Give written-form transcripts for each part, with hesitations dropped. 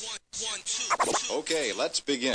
Okay, let's begin.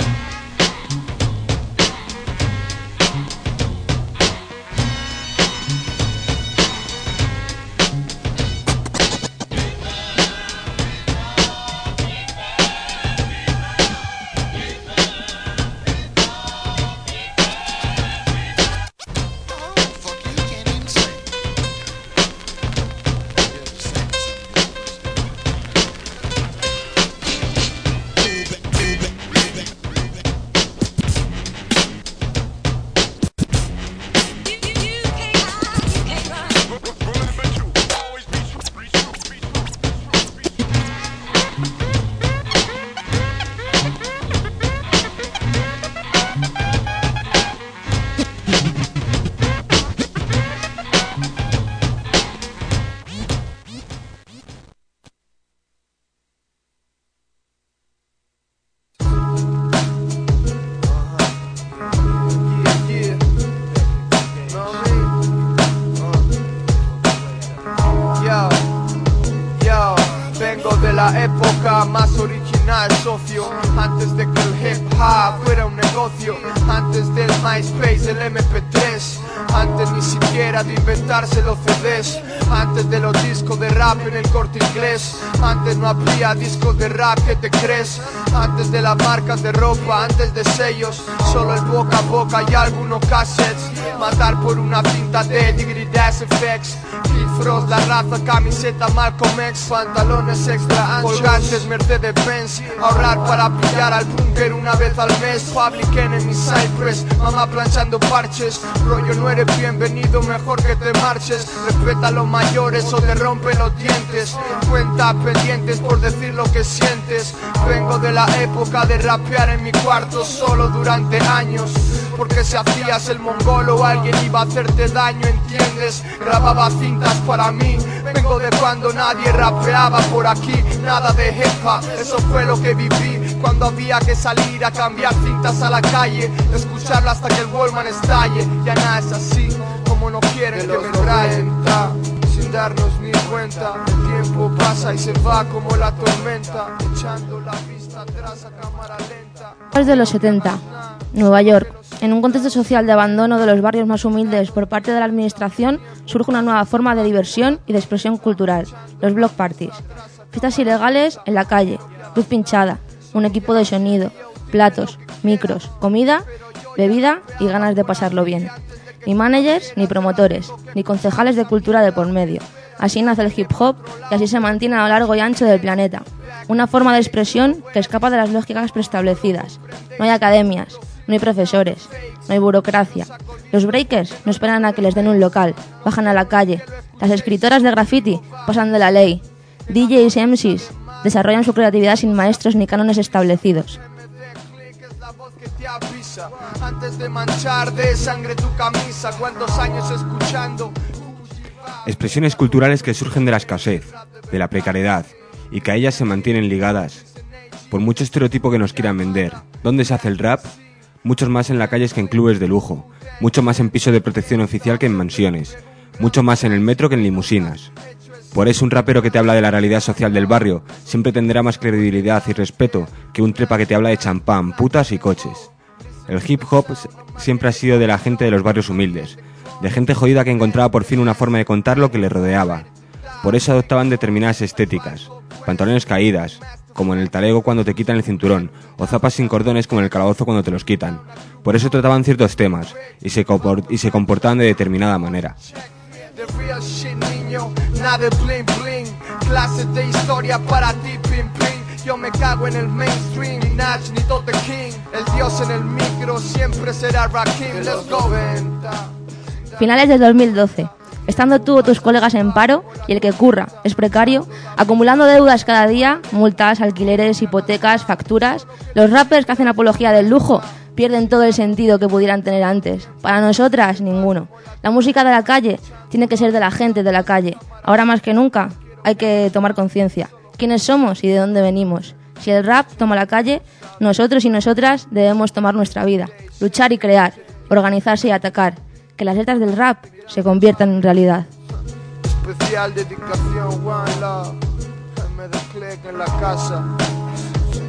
la época más original, socio. Antes de que el hip hop fuera un negocio, antes del MySpace, el MP3, antes ni siquiera de inventarse los CDs, antes de los discos de rap en el Corte Inglés, antes no había discos de rap, ¿qué te crees? Antes de las marcas de ropa, antes de sellos, solo el boca a boca y algunos cassettes. Matar por una cinta de Diggity Dash FX, Kid Frost, la raza, camiseta Malcolm X, pantalones extra anchos, colgantes Mercedes-Benz, ahorrar para pillar al búnker una vez al mes, Public Enemy, Cypress, mamá planchando parches, rollo no eres bienvenido, mejor que te marches, respeta a los mayores o te rompen los dientes, cuenta pendientes por decir lo que sientes, vengo de la época de rapear en mi cuarto solo durante años, porque si hacías el mongolo alguien iba a hacerte daño, ¿entiendes? Grababa cintas para mí, vengo de cuando nadie rapeaba por aquí, nada de hip hop, eso fue lo que viví, cuando había que salir a cambiar cintas a la calle, escucharlo hasta que el Wallman estalle, ya nada es así, como no quieren que me rayen, sin darnos ni cuenta, el tiempo pasa y se va como la tormenta, echando la vista atrás a cámara lenta. Desde los 70, Nueva York. En un contexto social de abandono de los barrios más humildes por parte de la administración, surge una nueva forma de diversión y de expresión cultural, los block parties. Fiestas ilegales en la calle, luz pinchada, un equipo de sonido, platos, micros, comida, bebida y ganas de pasarlo bien. Ni managers, ni promotores, ni concejales de cultura de por medio. Así nace el hip hop y así se mantiene a lo largo y ancho del planeta. Una forma de expresión que escapa de las lógicas preestablecidas. No hay academias, no hay profesores, no hay burocracia. Los breakers no esperan a que les den un local, bajan a la calle. Las escritoras de graffiti pasan de la ley. DJs y MCs desarrollan su creatividad sin maestros ni cánones establecidos. Antes de manchar de sangre tu camisa, ¿cuántos años escuchando? Expresiones culturales que surgen de la escasez, de la precariedad, y que a ellas se mantienen ligadas. Por mucho estereotipo que nos quieran vender, ¿dónde se hace el rap? Muchos más en las calles que en clubes de lujo, mucho más en pisos de protección oficial que en mansiones, mucho más en el metro que en limusinas. Por eso un rapero que te habla de la realidad social del barrio siempre tendrá más credibilidad y respeto que un trepa que te habla de champán, putas y coches. El hip hop siempre ha sido de la gente de los barrios humildes, de gente jodida que encontraba por fin una forma de contar lo que le rodeaba. Por eso adoptaban determinadas estéticas, pantalones caídas, como en el talego cuando te quitan el cinturón, o zapas sin cordones como en el calabozo cuando te los quitan. Por eso trataban ciertos temas, y se comportaban de determinada manera. Yo me cago en el mainstream, ni Nach ni Tote King, el dios en el micro siempre será Rakim, let's go. Finales de 2012. Estando tú o tus colegas en paro y el que curra es precario, acumulando deudas cada día, multas, alquileres, hipotecas, facturas, los rappers que hacen apología del lujo pierden todo el sentido que pudieran tener antes. Para nosotras, ninguno. La música de la calle tiene que ser de la gente de la calle. Ahora más que nunca hay que tomar conciencia. ¿Quiénes somos y de dónde venimos? Si el rap toma la calle, nosotros y nosotras debemos tomar nuestra vida, luchar y crear, organizarse y atacar, que las letras del rap se conviertan en realidad. Especial dedicación, One Love, me desclic en la casa.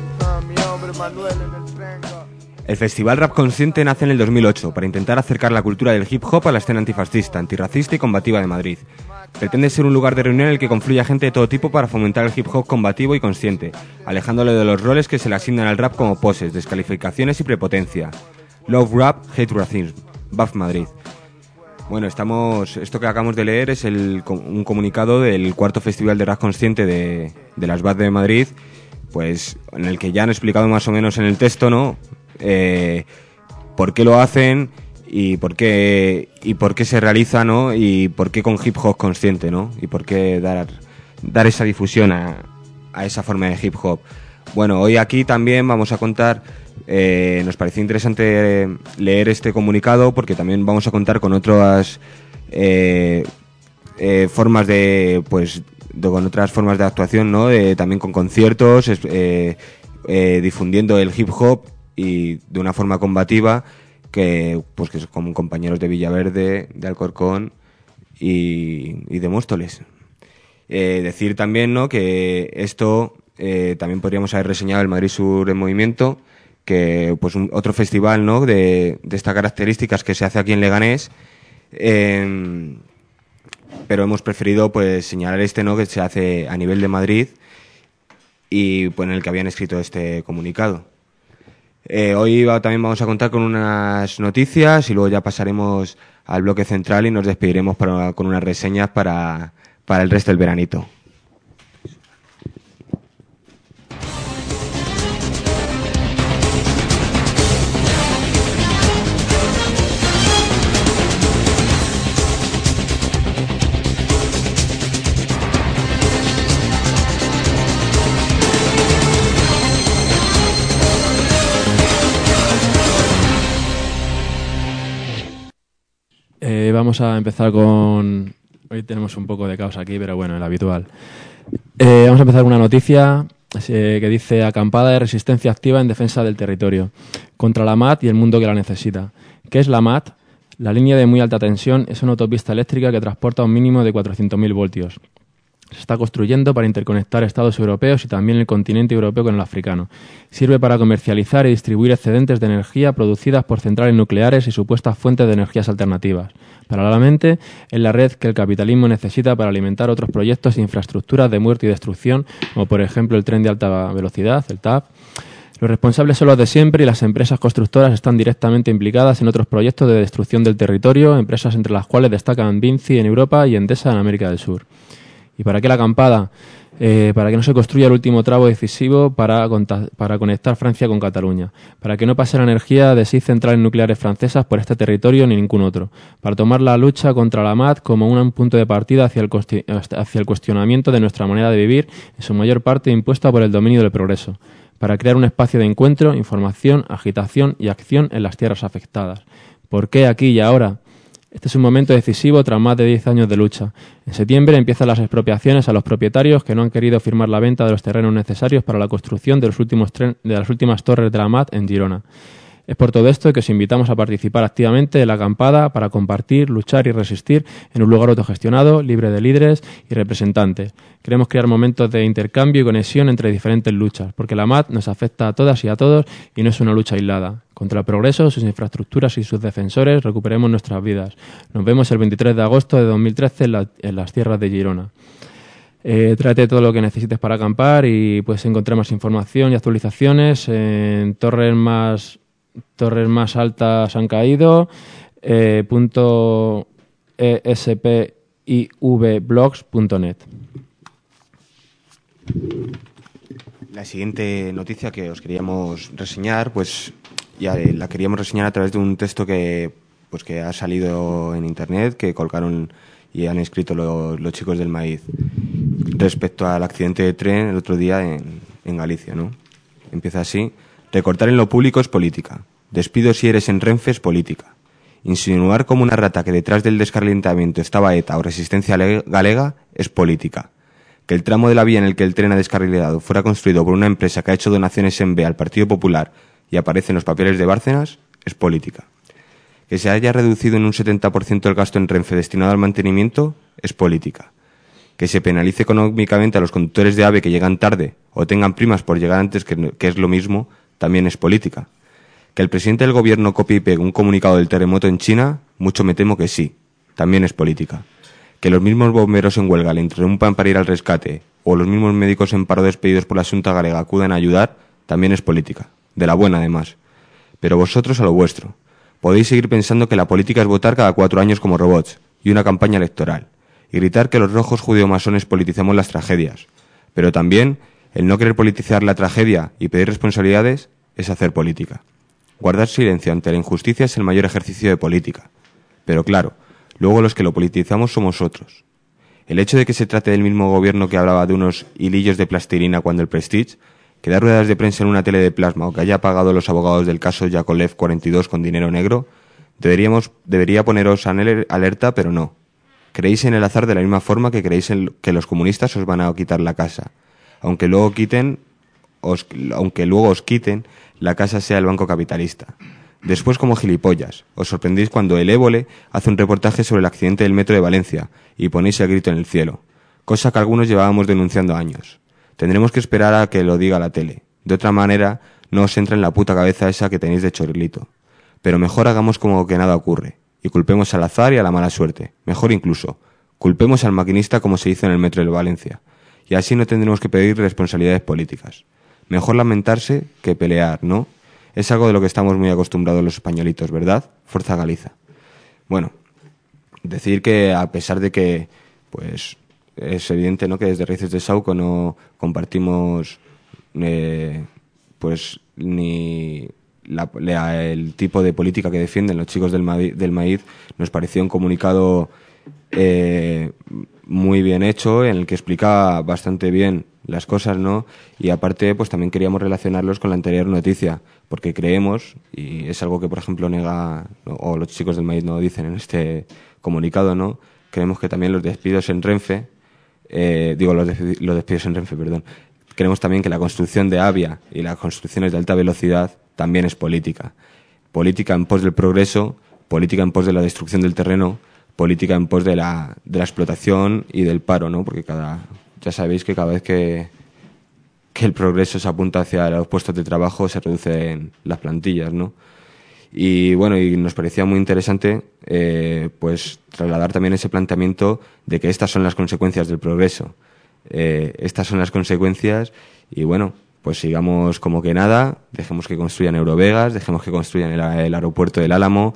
mi hombre Manuel en el trenga. El Festival Rap Consciente nace en el 2008 para intentar acercar la cultura del hip hop a la escena antifascista, antirracista y combativa de Madrid. Pretende ser un lugar de reunión en el que confluya gente de todo tipo para fomentar el hip hop combativo y consciente, alejándole de los roles que se le asignan al rap como poses, descalificaciones y prepotencia. Love Rap, Hate Racism. BAF Madrid. Bueno, esto que acabamos de leer es un comunicado del cuarto Festival de Rap Consciente de las BAF de Madrid, pues en el que ya han explicado más o menos en el texto, ¿no? Por qué lo hacen y por qué se realiza, ¿no? Y por qué con hip hop consciente, ¿no? Y por qué dar esa difusión a esa forma de hip hop. Bueno, hoy aquí también vamos a contar, nos pareció interesante leer este comunicado porque también vamos a contar con otras formas con otras formas de actuación, ¿no? También con conciertos, difundiendo el hip hop y de una forma combativa que son como compañeros de Villaverde, de Alcorcón y de Móstoles. Decir también, ¿no? Que esto también podríamos haber reseñado el Madrid Sur en Movimiento, que pues otro festival, ¿no? de estas características que se hace aquí en Leganés, pero hemos preferido pues señalar ¿no? Que se hace a nivel de Madrid y pues en el que habían escrito este comunicado. Hoy también vamos a contar con unas noticias y luego ya pasaremos al bloque central y nos despediremos con unas reseñas para el resto del veranito. Vamos a empezar con... Hoy tenemos un poco de caos aquí, pero bueno, el habitual. Vamos a empezar con una noticia que dice: acampada de resistencia activa en defensa del territorio, contra la MAT y el mundo que la necesita. ¿Qué es la MAT? La línea de muy alta tensión es una autopista eléctrica que transporta un mínimo de 400.000 voltios. Se está construyendo para interconectar estados europeos y también el continente europeo con el africano. Sirve para comercializar y distribuir excedentes de energía producidas por centrales nucleares y supuestas fuentes de energías alternativas. Paralelamente, es la red que el capitalismo necesita para alimentar otros proyectos e infraestructuras de muerte y destrucción, como por ejemplo el tren de alta velocidad, el TAP. Los responsables son los de siempre y las empresas constructoras están directamente implicadas en otros proyectos de destrucción del territorio, empresas entre las cuales destacan Vinci en Europa y Endesa en América del Sur. ¿Y para qué la acampada? Para que no se construya el último tramo decisivo para conectar Francia con Cataluña, para que no pase la energía de 6 centrales nucleares francesas por este territorio ni ningún otro, para tomar la lucha contra la MAT como un punto de partida hacia el cuestionamiento de nuestra manera de vivir, en su mayor parte impuesta por el dominio del progreso, para crear un espacio de encuentro, información, agitación y acción en las tierras afectadas. ¿Por qué aquí y ahora? Este es un momento decisivo tras más de 10 años de lucha. En septiembre empiezan las expropiaciones a los propietarios que no han querido firmar la venta de los terrenos necesarios para la construcción de las últimas torres de la MAT en Girona. Es por todo esto que os invitamos a participar activamente en la acampada para compartir, luchar y resistir en un lugar autogestionado, libre de líderes y representantes. Queremos crear momentos de intercambio y conexión entre diferentes luchas, porque la MAT nos afecta a todas y a todos y no es una lucha aislada. Contra el progreso, sus infraestructuras y sus defensores, recuperemos nuestras vidas. Nos vemos el 23 de agosto de 2013 en las tierras de Girona. Tráete todo lo que necesites para acampar y puedes encontrar más información y actualizaciones en torres más altas han caído .espivblogs.net. La siguiente noticia que os queríamos reseñar, pues ya la queríamos reseñar a través de un texto que ha salido en internet, que colgaron y han escrito los chicos del Maíz respecto al accidente de tren el otro día en Galicia, ¿no? Empieza así: recortar en lo público es política. Despido si eres en Renfe es política. Insinuar como una rata que detrás del descarrilamiento estaba ETA o Resistencia Galega es política. Que el tramo de la vía en el que el tren ha descarrilado fuera construido por una empresa que ha hecho donaciones en B al Partido Popular y aparece en los papeles de Bárcenas es política. Que se haya reducido en un 70% el gasto en Renfe destinado al mantenimiento es política. Que se penalice económicamente a los conductores de AVE que llegan tarde o tengan primas por llegar antes, que es lo mismo, también es política. ¿Que el presidente del gobierno copie y pegue un comunicado del terremoto en China? Mucho me temo que sí, también es política. ¿Que los mismos bomberos en huelga le interrumpan para ir al rescate, o los mismos médicos en paro despedidos por la Xunta galega acudan a ayudar? También es política, de la buena además. Pero vosotros a lo vuestro. Podéis seguir pensando que la política es votar cada 4 años como robots, y una campaña electoral, y gritar que los rojos judeo-masones politizamos las tragedias. Pero también, el no querer politizar la tragedia y pedir responsabilidades es hacer política. Guardar silencio ante la injusticia es el mayor ejercicio de política. Pero claro, luego los que lo politizamos somos otros. El hecho de que se trate del mismo gobierno que hablaba de unos hilillos de plastilina cuando el Prestige, que da ruedas de prensa en una tele de plasma o que haya pagado los abogados del caso Yakolev 42 con dinero negro, debería poneros alerta, pero no. Creéis en el azar de la misma forma que creéis en que los comunistas os van a quitar la casa. Aunque luego os quiten, la casa sea el banco capitalista. Después, como gilipollas, os sorprendéis cuando el Évole hace un reportaje sobre el accidente del metro de Valencia y ponéis el grito en el cielo, cosa que algunos llevábamos denunciando años. Tendremos que esperar a que lo diga la tele. De otra manera, no os entra en la puta cabeza esa que tenéis de chorlito. Pero mejor hagamos como que nada ocurre, y culpemos al azar y a la mala suerte. Mejor incluso, culpemos al maquinista como se hizo en el metro de Valencia. Y así no tendremos que pedir responsabilidades políticas. Mejor lamentarse que pelear, ¿no? Es algo de lo que estamos muy acostumbrados los españolitos, ¿verdad? Forza Galiza. Bueno, decir que a pesar de que, pues, es evidente, ¿no?, que desde Raíces de Sauco no compartimos, pues, ni el tipo de política que defienden los chicos del Maíz, nos pareció un comunicado muy bien hecho, en el que explicaba bastante bien las cosas, ¿no? Y aparte, pues también queríamos relacionarlos con la anterior noticia, porque creemos, y es algo que por ejemplo nega, o los chicos del Maíz no dicen en este comunicado, ¿no? Creemos que también los despidos en Renfe, los despidos en Renfe, perdón. Creemos también que la construcción de AVIA y las construcciones de alta velocidad también es política. Política en pos del progreso, política en pos de la destrucción del terreno, política en pos de la explotación y del paro, ¿no? Porque ya sabéis que cada vez que el progreso se apunta hacia los puestos de trabajo se reducen las plantillas, ¿no? Y bueno, y nos parecía muy interesante pues trasladar también ese planteamiento de que estas son las consecuencias del progreso. Estas son las consecuencias y bueno, pues sigamos como que nada, dejemos que construyan Eurovegas, dejemos que construyan el aeropuerto del Álamo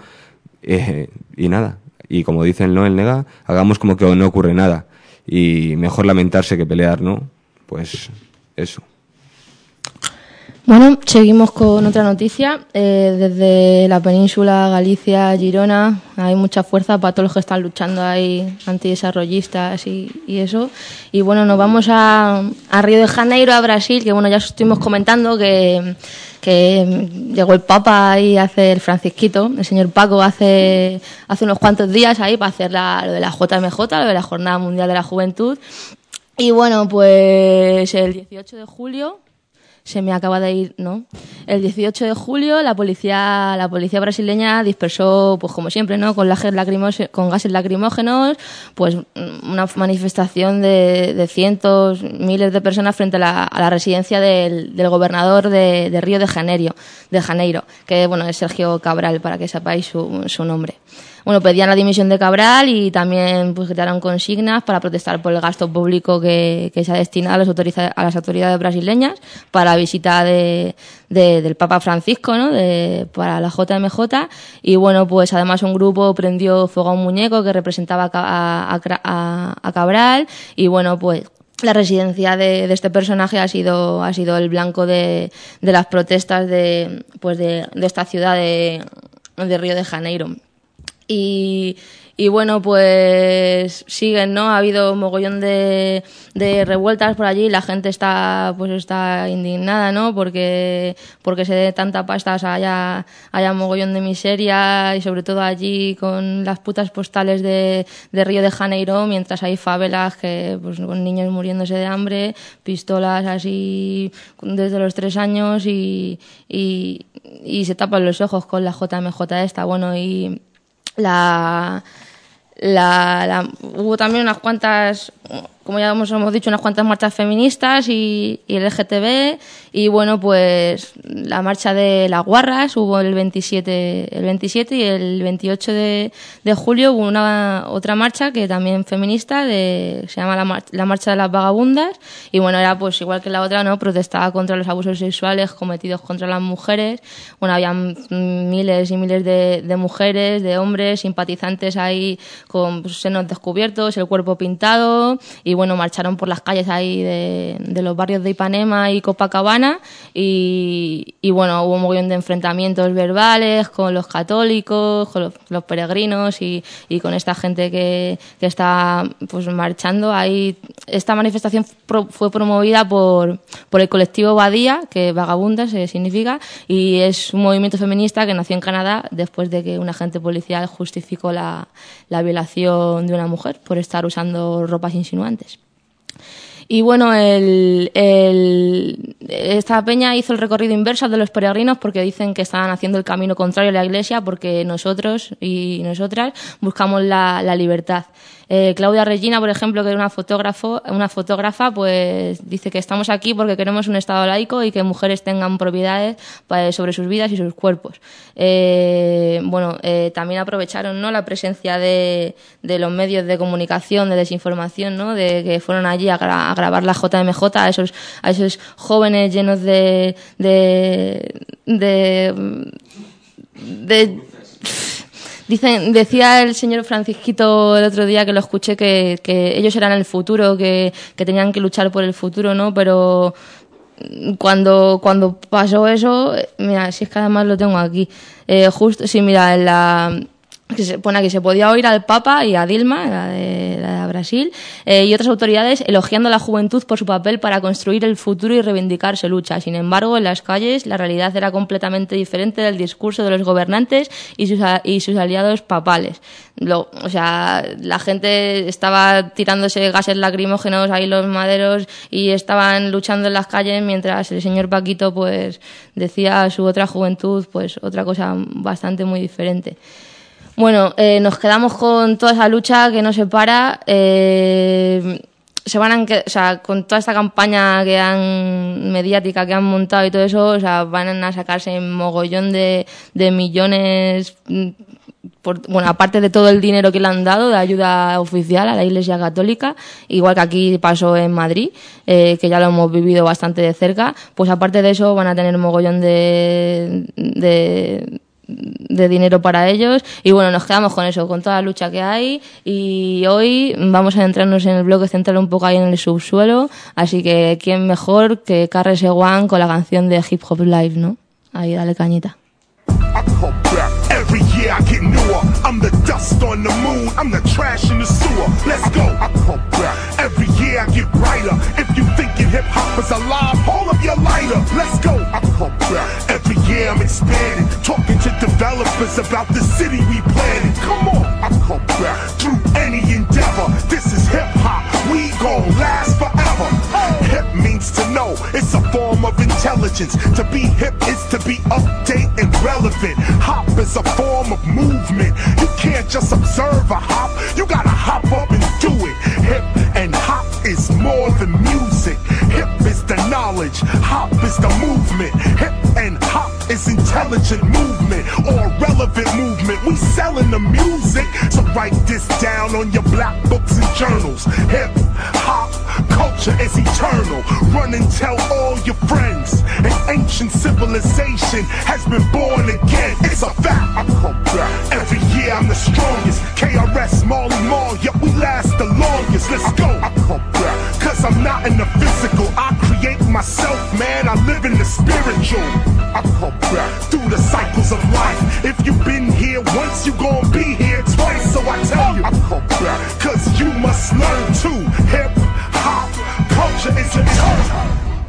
y nada. Y como dicen, ¿no?, el Nega, hagamos como que no ocurre nada. Y mejor lamentarse que pelear, ¿no? Pues eso. Bueno, seguimos con otra noticia. Desde la península, Galicia, Girona, hay mucha fuerza para todos los que están luchando ahí, antidesarrollistas y eso. Y bueno, nos vamos a Río de Janeiro, a Brasil, que bueno, ya estuvimos comentando que llegó el Papa ahí a hacer Francisquito, el señor Paco, hace unos cuantos días ahí para hacer lo de la JMJ, lo de la Jornada Mundial de la Juventud. Y bueno, pues el 18 de julio... Se me acaba de ir, ¿no? El 18 de julio la policía brasileña dispersó, pues como siempre, ¿no?, con gases lacrimógenos, pues una manifestación de cientos, miles de personas frente a la residencia del gobernador de Río de Janeiro, que bueno, es Sergio Cabral, para que sepáis su nombre. Bueno, pedían la dimisión de Cabral y también pues gritaron consignas para protestar por el gasto público que se ha destinado a las autoridades brasileñas para la visita del Papa Francisco, ¿no?, para la JMJ. Y bueno, pues además un grupo prendió fuego a un muñeco que representaba a Cabral y bueno, pues la residencia de este personaje ha sido el blanco de las protestas de esta ciudad de Río de Janeiro. Y bueno, pues siguen, ¿no? Ha habido un mogollón de revueltas por allí. La gente está indignada, ¿no? Porque se dé tanta pasta, o sea, haya un mogollón de miseria y sobre todo allí con las putas postales de Río de Janeiro, mientras hay favelas pues con niños muriéndose de hambre, pistolas así desde los 3 años y se tapan los ojos con la JMJ esta. Bueno, y hubo también unas cuantas como ya hemos dicho, unas cuantas marchas feministas y LGTB, y bueno, pues la marcha de las guarras hubo el 27 y el 28 de julio hubo otra marcha que también feminista, se llama la marcha de las vagabundas, y bueno, era pues igual que la otra, ¿no? Protestaba contra los abusos sexuales cometidos contra las mujeres. Bueno, había miles y miles de mujeres, de hombres, simpatizantes ahí con senos descubiertos, el cuerpo pintado, y bueno, marcharon por las calles ahí de los barrios de Ipanema y Copacabana, y bueno, hubo un montón de enfrentamientos verbales con los católicos, con los peregrinos y con esta gente que está pues marchando ahí. Esta manifestación fue promovida por el colectivo Badía, que vagabundas significa, y es un movimiento feminista que nació en Canadá después de que un agente policial justificó la violación de una mujer por estar usando ropas insinuantes. Y bueno, esta peña hizo el recorrido inverso al de los peregrinos porque dicen que estaban haciendo el camino contrario a la Iglesia, porque nosotros y nosotras buscamos la libertad. Claudia Regina, por ejemplo, que era una fotógrafa, pues dice que estamos aquí porque queremos un Estado laico y que mujeres tengan propiedades sobre sus vidas y sus cuerpos. También aprovecharon, ¿no?, la presencia de los medios de comunicación, de desinformación, ¿no?, de que fueron allí a grabar la JMJ, a esos jóvenes llenos de decía el señor Francisquito el otro día, que lo escuché, que ellos eran el futuro, que tenían que luchar por el futuro, ¿no? Pero cuando pasó eso, mira, si es que además lo tengo aquí, que se pone aquí, se podía oír al Papa y a Dilma, la de Brasil, y otras autoridades elogiando a la juventud por su papel para construir el futuro y reivindicar su lucha. Sin embargo, en las calles la realidad era completamente diferente del discurso de los gobernantes y sus aliados papales. La gente estaba tirándose gases lacrimógenos ahí los maderos y estaban luchando en las calles, mientras el señor Paquito pues decía a su otra juventud pues otra cosa bastante muy diferente. Bueno, nos quedamos con toda esa lucha que no se para. Con toda esta campaña mediática que han montado y todo eso, van a sacarse un mogollón de millones, aparte de todo el dinero que le han dado de ayuda oficial a la Iglesia Católica, igual que aquí pasó en Madrid, que ya lo hemos vivido bastante de cerca. Pues aparte de eso van a tener un mogollón de dinero para ellos, y bueno, nos quedamos con eso, con toda la lucha que hay, y hoy vamos a adentrarnos en el bloque central un poco ahí en el subsuelo, así que quién mejor que KRS-One con la canción de Hip Hop Live, ¿no? Ahí, dale cañita. Every year I get newer. I'm the dust on the moon. I'm the trash in the sewer. Let's go. Every year I get brighter. If you thinking hip hop is alive, hold up your lighter. Let's go. Every year I'm expanding, talking to developers about the city we planning. Come on. Through any endeavor, this is hip hop. We gon' last forever. Hip means to know. It's a form of intelligence. To be hip is to be update and relevant. Hop is a form of movement. You can't just observe a hop. You gotta hop up and do it. Hip and hop is more than music. Hip is the knowledge. Hop is the movement. Hip and hop is intelligent movement or relevant movement. We selling the music, so write this down on your black books and journals. Hip hop culture is eternal. Run and tell all your friends. An ancient civilization has been born again. It's a fact. Every year I'm the strongest. KRS, Marley Marl, yet we last the longest. Let's go. Cause I'm not in the physical. I create myself, man. I live in the spiritual. Through the cycles of life. If you've been here once, you gon' be here twice. So I tell you, cause you must learn too. Hip hop culture is eternal.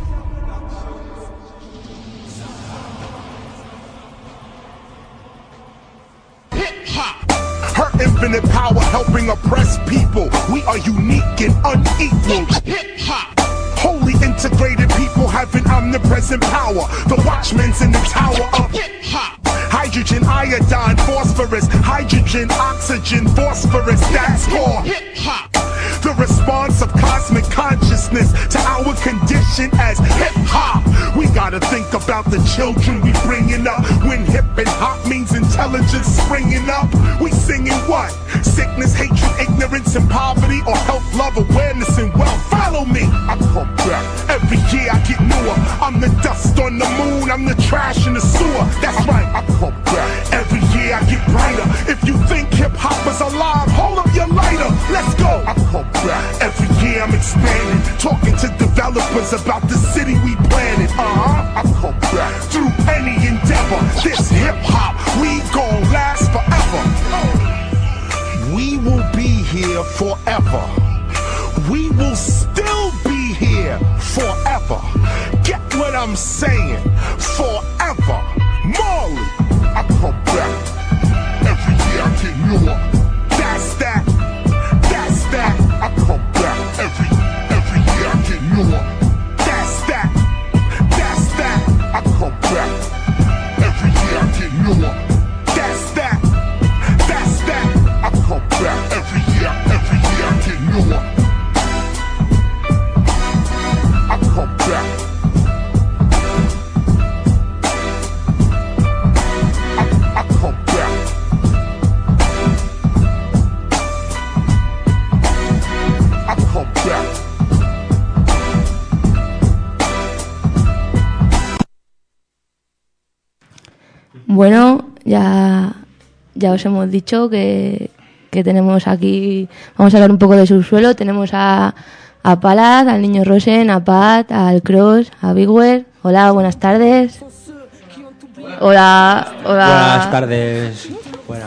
Her infinite power helping oppress people. We are unique and unequal. Hip hop. Wholly integrated people having omnipresent power. The watchmen's in the tower of hip hop. Hydrogen, iodine, phosphorus. Hydrogen, oxygen, phosphorus. That's called hip hop. The response of cosmic consciousness to our condition as hip-hop. We gotta think about the children we bringing up. When hip and hop means intelligence springing up, we singing what? Sickness, hatred, ignorance, and poverty, or health, love, awareness, and wealth. Follow me. I come back. Every year I get newer. I'm the dust on the moon. I'm the trash in the sewer. That's right. I come back. Every year I get brighter. If you think hip-hop is alive, hold up your lighter. Let's go. I come back. Every year I'm expanding. Talking to developers about the city we planted. I come back. Through any endeavor. This hip-hop, we gon' last forever. We will be here forever. We will still be here forever. Get what I'm saying? Forever. Marley, I come back. Every year I get newer. That's that. That's that. I come back. Every year I get newer. That's that. That's that. I come back. Every year I get newer. That's that. That's that. I come back. Every year I get newer. I come back. I come back. I come back. Bueno, ya os hemos dicho que tenemos aquí, vamos a hablar un poco de Subsuelo. Tenemos a Palaz, al Niño Rosen, a Pat, al Cross, a Bigware. Hola, buenas tardes. Hola. Buenas tardes. Buenas.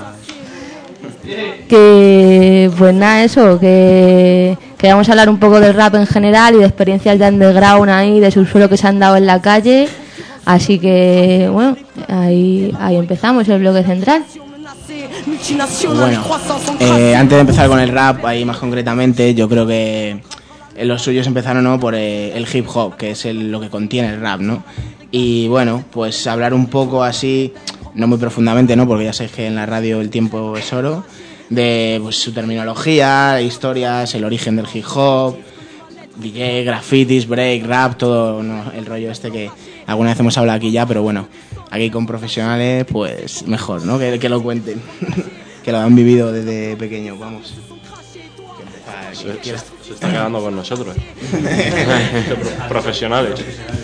Que pues nada, eso, que vamos a hablar un poco del rap en general y de experiencias de underground ahí, de Subsuelo que se han dado en la calle. Así que, bueno, ahí empezamos el bloque central. Bueno, antes de empezar con el rap, ahí más concretamente, yo creo que los suyos empezaron, ¿no?, por el hip hop, que es lo que contiene el rap, ¿no? Y bueno, pues hablar un poco así, no muy profundamente, ¿no?, porque ya sabéis que en la radio el tiempo es oro, de pues, su terminología, historias, el origen del hip hop, DJ, grafitis, break, rap, todo, ¿no?, el rollo este que alguna vez hemos hablado aquí ya, pero bueno, aquí con profesionales, pues mejor, ¿no?, que lo cuenten, que lo han vivido desde pequeño, vamos. Se está quedando con nosotros. Profesionales.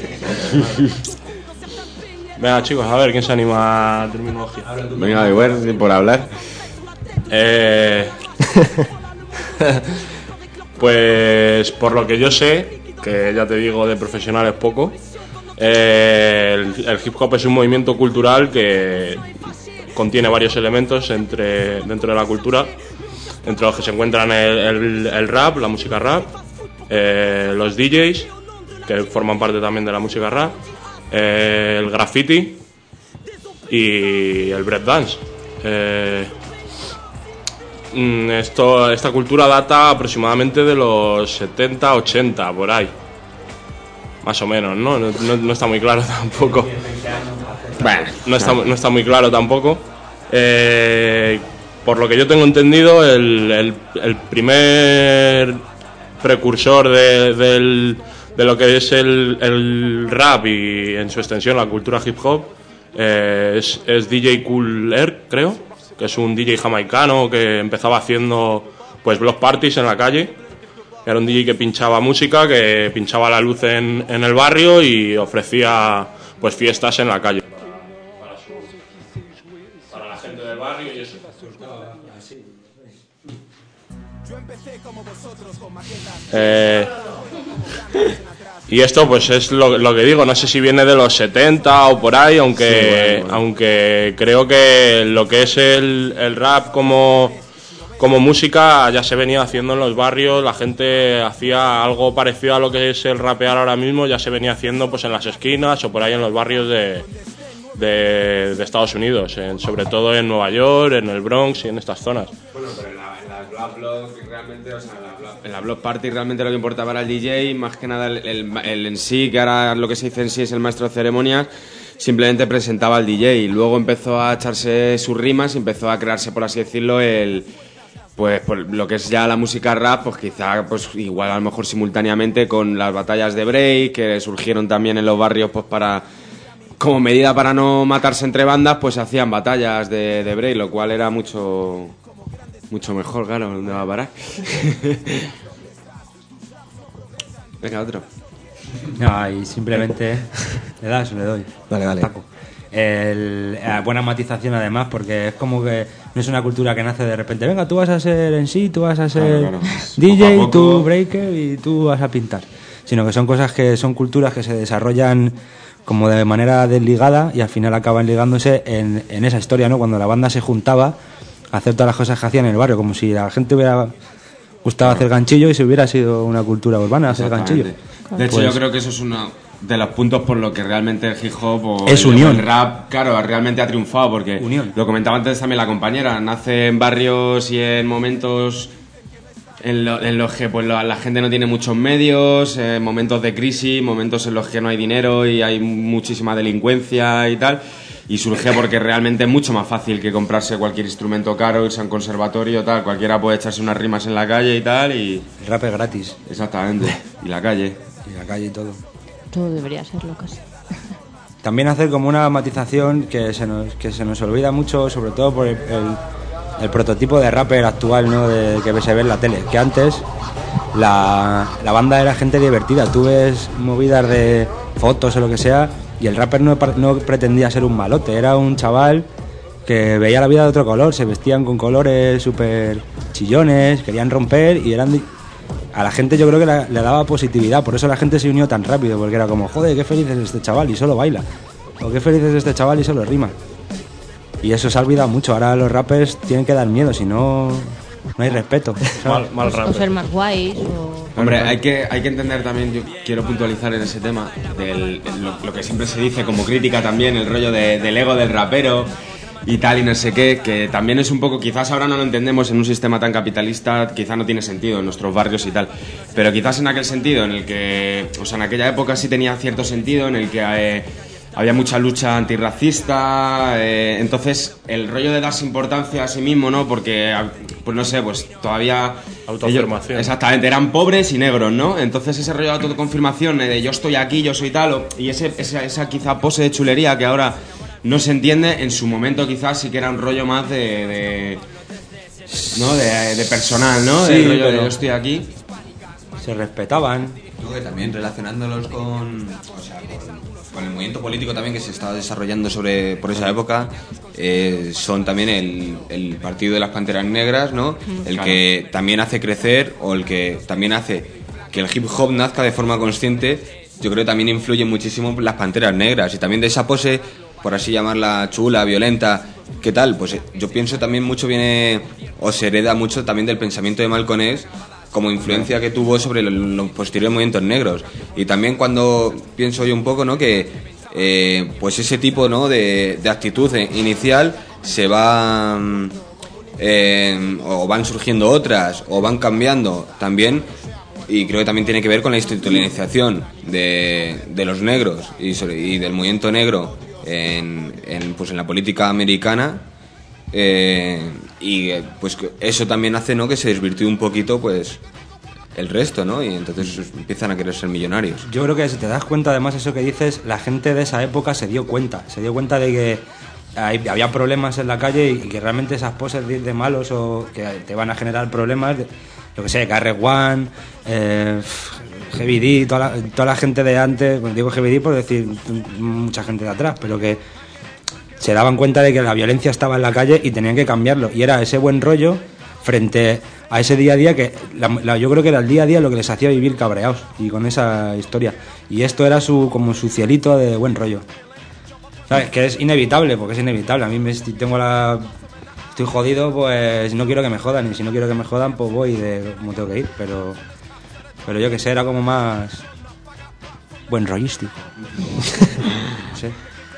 Venga, chicos, a ver, ¿quién se anima a terminología? Venga, Bigware, por hablar. Pues por lo que yo sé, que ya te digo de profesionales poco, el hip hop es un movimiento cultural que contiene varios elementos dentro de la cultura, entre los que se encuentran el rap, la música rap, los DJs, que forman parte también de la música rap, el graffiti y el breakdance. Esta cultura data aproximadamente de los 70-80, por ahí. Más o menos, ¿no? No está muy claro tampoco. Bueno, no está muy claro tampoco. Por lo que yo tengo entendido, el primer precursor de lo que es el rap y en su extensión la cultura hip hop es DJ Kool Herc, creo, que es un DJ jamaicano que empezaba haciendo pues block parties en la calle. Era un DJ que pinchaba música, que pinchaba la luz en el barrio y ofrecía pues fiestas en la calle para la gente del barrio y eso. Y esto pues es lo que digo, no sé si viene de los 70 o por ahí, aunque, sí, bueno. Aunque creo que lo que es el rap como música ya se venía haciendo en los barrios, la gente hacía algo parecido a lo que es el rapear ahora mismo, ya se venía haciendo pues en las esquinas o por ahí en los barrios de Estados Unidos, sobre todo en Nueva York, en el Bronx y en estas zonas. Bueno, pero en la block realmente, o sea, en la block party realmente lo que importaba era el DJ, más que nada el en sí, que ahora lo que se dice en sí es el maestro de ceremonias, simplemente presentaba al DJ y luego empezó a echarse sus rimas y empezó a crearse, por así decirlo, el pues por lo que es ya la música rap, pues quizá pues igual a lo mejor simultáneamente con las batallas de break que surgieron también en los barrios, pues para como medida para no matarse entre bandas, pues hacían batallas de break, lo cual era mucho mejor, claro. ¿Dónde va a parar? Venga, otro. No, y simplemente le das o le doy. Dale. Taco. Buena matización además, porque es como que no es una cultura que nace de repente. Venga, tú vas a ser en sí, tú vas a ser Claro. DJ, Poco a poco. tú breaker y tú vas a pintar. Sino que son cosas que son culturas que se desarrollan como de manera desligada y al final acaban ligándose en esa historia, ¿no? Cuando la banda se juntaba a hacer todas las cosas que hacían en el barrio, como si a la gente hubiera gustado hacer ganchillo y si hubiera sido una cultura urbana hacer ganchillo. De hecho, Pues- yo creo que eso es uno de los puntos por los que realmente el hip hop o Es el unión. rap, claro, realmente ha triunfado, porque Unión. lo comentaba antes también la compañera, nace en barrios y en momentos en los que pues la gente no tiene muchos medios, momentos de crisis, momentos en los que no hay dinero y hay muchísima delincuencia y tal, y surge porque realmente es mucho más fácil que comprarse cualquier instrumento caro, irse a un conservatorio, tal, cualquiera puede echarse unas rimas en la calle y tal, y El rap es gratis exactamente, y la calle. y la calle y todo. Todo debería serlo casi. También hacer como una matización que se nos olvida mucho, sobre todo por el prototipo de rapper actual, ¿no? Que se ve en la tele, que antes la banda era gente divertida. Tú ves movidas de fotos o lo que sea y el rapper no pretendía ser un malote, era un chaval que veía la vida de otro color, se vestían con colores súper chillones, querían romper y eran... A la gente yo creo que le daba positividad, por eso la gente se unió tan rápido, porque era como, joder, qué feliz es este chaval y solo baila, o qué feliz es este chaval y solo rima. Y eso se ha olvidado mucho, ahora los rappers tienen que dar miedo, si no, no hay respeto. Mal O rap. ser más guays, o... Hombre, hay que entender también, yo quiero puntualizar en ese tema, lo que siempre se dice como crítica también, el rollo del ego del rapero y tal y no sé qué, que también es un poco, quizás ahora no lo entendemos en un sistema tan capitalista, quizás no tiene sentido en nuestros barrios y tal, pero quizás en aquel sentido, en el que, o sea, en aquella época sí tenía cierto sentido, en el que había mucha lucha antirracista, entonces el rollo de darse importancia a sí mismo, ¿no? Porque, pues no sé, pues todavía... Autoafirmación. Exactamente, eran pobres y negros, ¿no? Entonces ese rollo de autoconfirmación, de yo estoy aquí, yo soy tal, y esa quizá pose de chulería que ahora no se entiende, en su momento quizás sí que era un rollo más de personal, ¿no? Sí, El rollo de pero- yo estoy aquí. Se respetaban. Luego que también relacionándolos con el movimiento político también que se estaba desarrollando por esa época, son también el partido de las Panteras Negras, ¿no? El que también hace crecer, o el que también hace que el hip hop nazca de forma consciente. Yo creo que también influyen muchísimo las Panteras Negras, y también de esa pose, por así llamarla, chula, violenta, ¿qué tal? Pues yo pienso también mucho viene, o se hereda mucho también del pensamiento de Malcolm X, como influencia que tuvo sobre los posteriores movimientos negros. Y también cuando pienso yo un poco, ¿no? Que pues ese tipo, ¿no? de actitud inicial se va o van surgiendo otras o van cambiando también, y creo que también tiene que ver con la institucionalización de los negros y del movimiento negro en la política americana. Pues eso también hace, ¿no? Que se desvirtúe un poquito pues el resto, ¿no? Y entonces empiezan a querer ser millonarios. Yo creo que si te das cuenta, además, eso que dices, la gente de esa época se dio cuenta de que había problemas en la calle y que realmente esas poses de malos o que te van a generar problemas, lo que sé, KR1, Heavy D, toda la gente de antes, bueno, digo Heavy D por decir mucha gente de atrás, pero que se daban cuenta de que la violencia estaba en la calle y tenían que cambiarlo, y era ese buen rollo frente a ese día a día que yo creo que era el día a día lo que les hacía vivir cabreados y con esa historia, y esto era como su cielito de buen rollo, ¿sabes? Que es inevitable, porque es inevitable. A mí si estoy jodido, pues no quiero que me jodan, y si no quiero que me jodan, pues voy de como tengo que ir, pero yo que sé, era como más buen rollístico. No sé.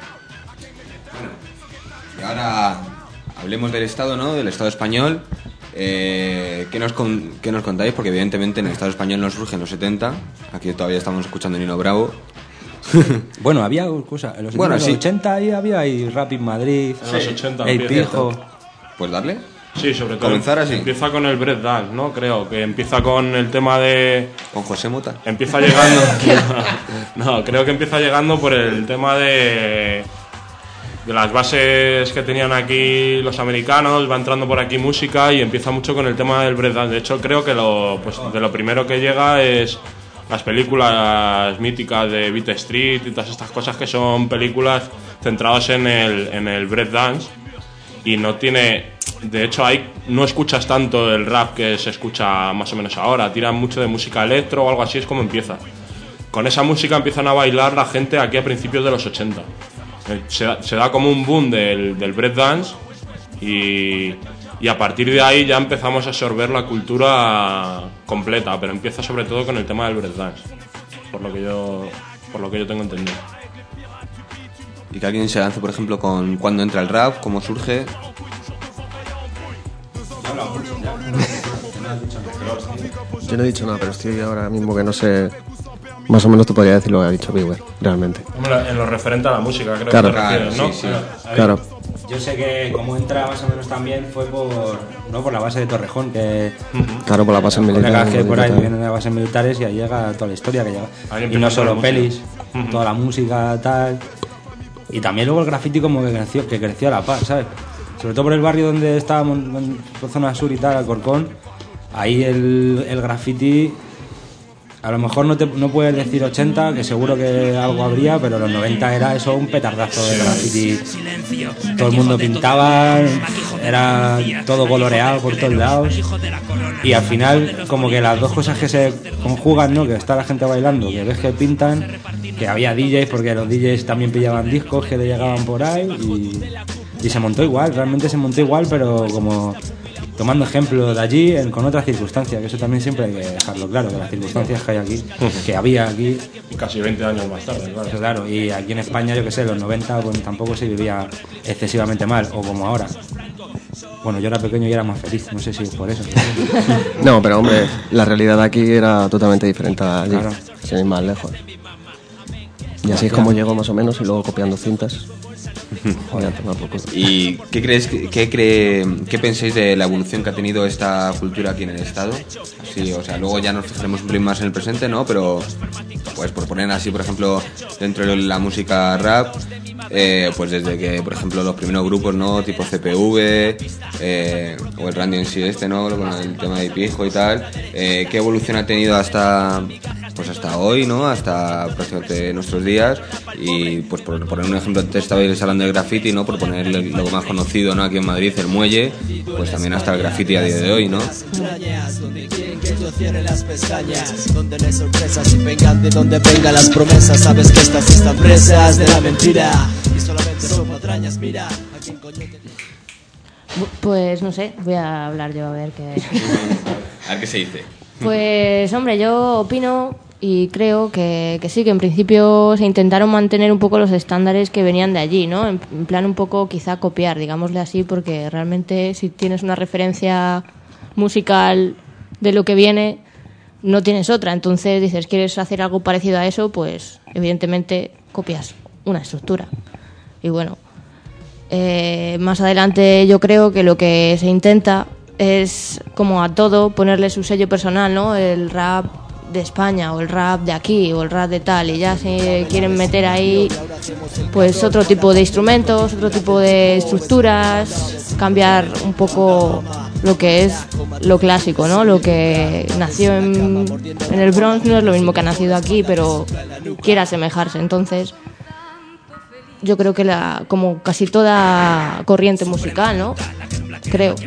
Y ahora hablemos del Estado, ¿no? Del Estado español. ¿Qué nos contáis? Porque evidentemente en el Estado español no surge en los 70. Aquí todavía estamos escuchando Nino Bravo. Bueno, había cosas. En los, Bueno, 70, sí. los 80 ahí había rap en Madrid. En los 80 El empieza. Pijo. Pues darle. Sí, sobre todo. Comenzar así. Empieza con el breakdance, ¿no? Creo que empieza con el tema de... Con José Mota. Empieza llegando... No, creo que empieza llegando por el tema de las bases que tenían aquí los americanos, va entrando por aquí música y empieza mucho con el tema del breakdance. De hecho, creo que de lo primero que llega es las películas míticas de Beat Street y todas estas cosas que son películas centradas en el breakdance y no tiene... De hecho, ahí no escuchas tanto el rap que se escucha más o menos ahora, tiran mucho de música electro o algo así, es como empieza. Con esa música empiezan a bailar la gente aquí a principios de los 80. Se da como un boom del breakdance y a partir de ahí ya empezamos a absorber la cultura completa, pero empieza sobre todo con el tema del breakdance, por lo que yo tengo entendido. Y que alguien se lance, por ejemplo, con cuándo entra el rap, cómo surge. Yo no he dicho nada, pero estoy ahora mismo que no sé. Más o menos te podría decir lo que ha dicho Bieber, realmente. En lo referente a la música, creo claro, que te refieres, ¿no? Sí. Claro. Yo sé que como entra más o menos también fue por la base de Torrejón, que claro, por la base militar. Que por ahí vienen de bases militares y ahí llega toda la historia que llega. Y no solo pelis, toda la música, tal. Y también luego el graffiti como que creció a la par, ¿sabes? Sobre todo por el barrio donde estábamos, en la zona sur y tal, Alcorcón, ahí el graffiti, a lo mejor no puedes decir 80, que seguro que algo habría, pero los 90 era eso, un petardazo de graffiti. Todo el mundo pintaba, era todo coloreado por todos lados. Y al final, como que las dos cosas que se conjugan, ¿no? Que está la gente bailando, que ves que pintan, que había DJs, porque los DJs también pillaban discos que le llegaban por ahí y se montó igual, realmente se montó igual, pero como tomando ejemplo de allí con otras circunstancias, que eso también siempre hay que dejarlo claro, que las circunstancias que hay aquí, que había aquí... Y casi 20 años más tarde, claro. Claro, y aquí en España, yo que sé, los 90 pues, tampoco se vivía excesivamente mal, o como ahora. Bueno, yo era pequeño y era más feliz, no sé si es por eso. No, pero hombre, la realidad aquí era totalmente diferente a allí, claro. Sin ir más lejos. Y así es como llegó más o menos, y luego copiando cintas. ¿Y qué pensáis de la evolución que ha tenido esta cultura aquí en el estado? Sí, o sea, luego ya nos fijaremos un poco más en el presente, ¿no? Pero pues por poner así, por ejemplo, dentro de la música rap, pues desde que, por ejemplo, los primeros grupos, ¿no? Tipo CPV, o el Randy en sí ¿no? Con el tema de Pijo y tal, ¿qué evolución ha tenido hasta hoy, ¿no? Hasta prácticamente nuestros días? Y pues por poner un ejemplo, antes estabais hablando de graffiti, ¿no? Por poner lo más conocido, ¿no? Aquí en Madrid, el Muelle, pues también hasta el graffiti a día de hoy, ¿no? Donde quieren que yo cierre las pestañas, donde no hay sorpresas y vengan de donde vengan las promesas. Sabes que estas están presas de la mentira y solamente son patrañas. Mira, ¿a quién coño te... Pues no sé, voy a hablar yo a ver qué... A ver qué se dice. Pues hombre, yo opino y creo que sí, que en principio se intentaron mantener un poco los estándares que venían de allí, ¿no? En plan un poco quizá copiar, digámosle así, porque realmente si tienes una referencia musical de lo que viene, no tienes otra. Entonces dices, ¿quieres hacer algo parecido a eso? Pues evidentemente copias una estructura. Y bueno, más adelante yo creo que lo que se intenta es, como a todo, ponerle su sello personal, ¿no? El rap de España o el rap de aquí o el rap de tal, y ya se quieren meter ahí pues otro tipo de instrumentos, otro tipo de estructuras, cambiar un poco lo que es lo clásico, ¿no? Lo que nació en el Bronx no es lo mismo que ha nacido aquí, pero quiere asemejarse. Entonces yo creo que como casi toda corriente musical, ¿no? Creo.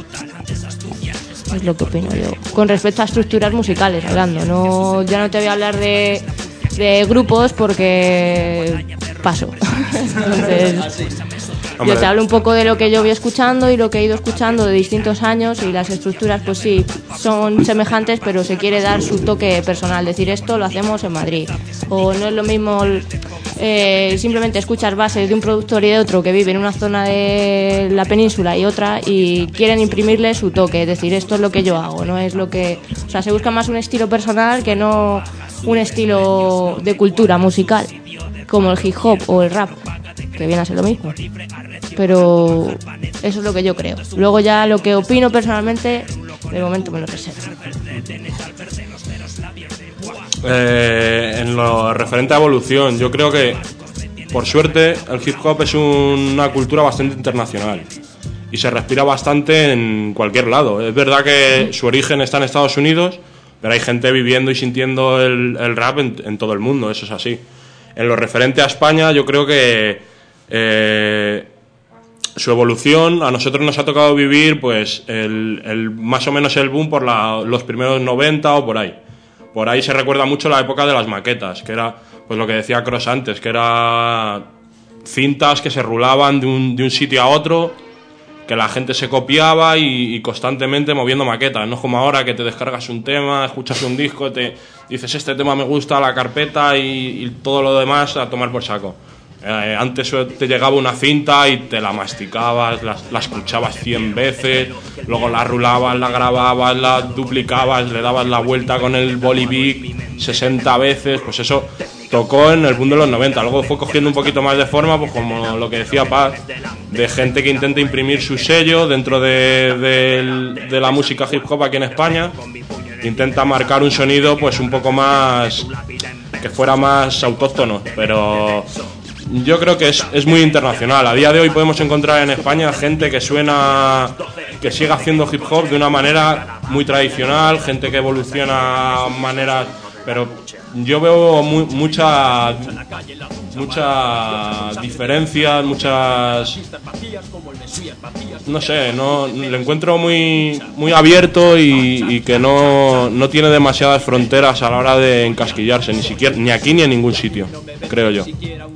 Es lo que opino yo. Con respecto a estructuras musicales, hablando. Ya no te voy a hablar de grupos porque paso. Entonces, yo te hablo un poco de lo que yo voy escuchando y lo que he ido escuchando de distintos años, y las estructuras, pues sí, son semejantes, pero se quiere dar su toque personal. Decir, esto lo hacemos en Madrid. O no es lo mismo... simplemente escuchas bases de un productor y de otro que vive en una zona de la península y otra, y quieren imprimirle su toque, es decir, esto es lo que yo hago, no es lo que... O sea, se busca más un estilo personal que no un estilo de cultura musical, como el hip hop o el rap. que viene a ser lo mismo. Pero eso es lo que yo creo. Luego ya lo que opino personalmente, de momento me lo reservo. En lo referente a evolución, yo creo que, por suerte, el hip hop es una cultura bastante internacional y se respira bastante en cualquier lado. Es verdad que su origen está en Estados Unidos, pero hay gente viviendo y sintiendo el rap en todo el mundo, eso es así. En lo referente a España, yo creo que su evolución, a nosotros nos ha tocado vivir pues más o menos el boom por los primeros 90 o por ahí. Por ahí se recuerda mucho la época de las maquetas, que era pues lo que decía Cross antes, que era cintas que se rulaban de un sitio a otro, que la gente se copiaba y constantemente moviendo maquetas. No es como ahora que te descargas un tema, escuchas un disco, te dices este tema me gusta, la carpeta y todo lo demás a tomar por saco. Antes te llegaba una cinta y te la masticabas, la escuchabas 100 veces, luego la rulabas, la grababas, la duplicabas, le dabas la vuelta con el bolivic 60 veces, pues eso tocó en el boom de los 90. Luego fue cogiendo un poquito más de forma, pues como lo que decía Paz, de gente que intenta imprimir su sello dentro de la música hip hop aquí en España, intenta marcar un sonido pues un poco más, que fuera más autóctono, pero yo creo que es muy internacional. A día de hoy podemos encontrar en España gente que sigue haciendo hip hop de una manera muy tradicional, gente que evoluciona maneras, pero yo veo muchas diferencias, no sé, lo encuentro muy abierto y que no tiene demasiadas fronteras a la hora de encasquillarse, ni aquí ni en ningún sitio, creo yo.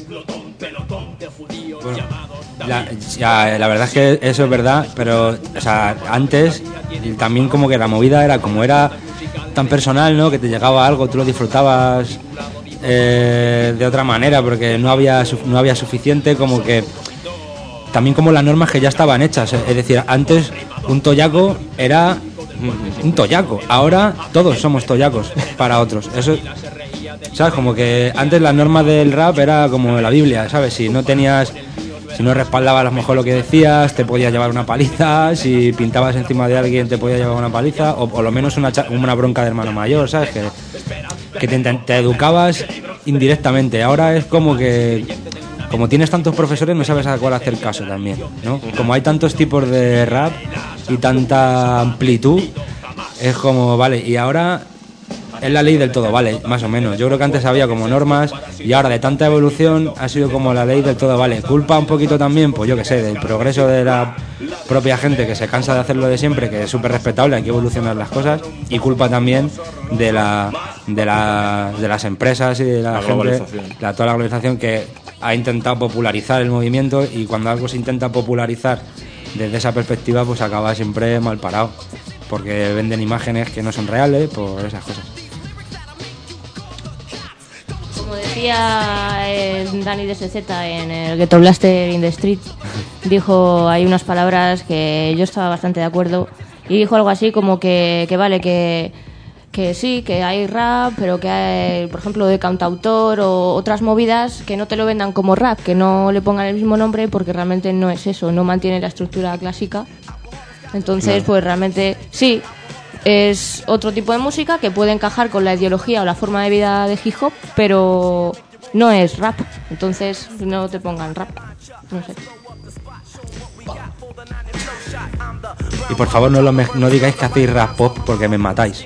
Bueno, la verdad es que eso es verdad, pero o sea, antes también como que la movida era tan personal, ¿no? Que te llegaba algo, tú lo disfrutabas de otra manera porque no había suficiente, como que también como las normas que ya estaban hechas, es decir, antes un toyaco era un toyaco, ahora todos somos toyacos para otros, eso, ¿sabes? Como que antes las normas del rap era como la Biblia, ¿sabes? Si no respaldabas a lo mejor lo que decías, te podías llevar una paliza, si pintabas encima de alguien te podías llevar una paliza, o por lo menos una bronca de hermano mayor, ¿sabes? Que te educabas indirectamente. Ahora es como que, como tienes tantos profesores, no sabes a cuál hacer caso también, ¿no? Como hay tantos tipos de rap y tanta amplitud, es como, vale, y ahora es la ley del todo vale, más o menos. Yo creo que antes había como normas y ahora de tanta evolución ha sido como la ley del todo vale. Culpa un poquito también, pues yo que sé, del progreso de la propia gente que se cansa de hacerlo de siempre, que es súper respetable, hay que evolucionar las cosas, y culpa también de las empresas y de la gente, toda la globalización que ha intentado popularizar el movimiento, y cuando algo se intenta popularizar desde esa perspectiva, pues acaba siempre mal parado, porque venden imágenes que no son reales por esas cosas. Como decía Dani de SZ en el Ghetto Blaster in the Street, dijo, hay unas palabras que yo estaba bastante de acuerdo, y dijo algo así como que vale, que sí, que hay rap, pero que hay, por ejemplo, de cantautor o otras movidas, que no te lo vendan como rap, que no le pongan el mismo nombre, porque realmente no es eso, no mantiene la estructura clásica. Entonces, pues realmente sí, es otro tipo de música que puede encajar con la ideología o la forma de vida de hip hop, pero no es rap. Entonces, no te pongan rap. No sé. Y por favor no digáis que hacéis rap pop porque me matáis.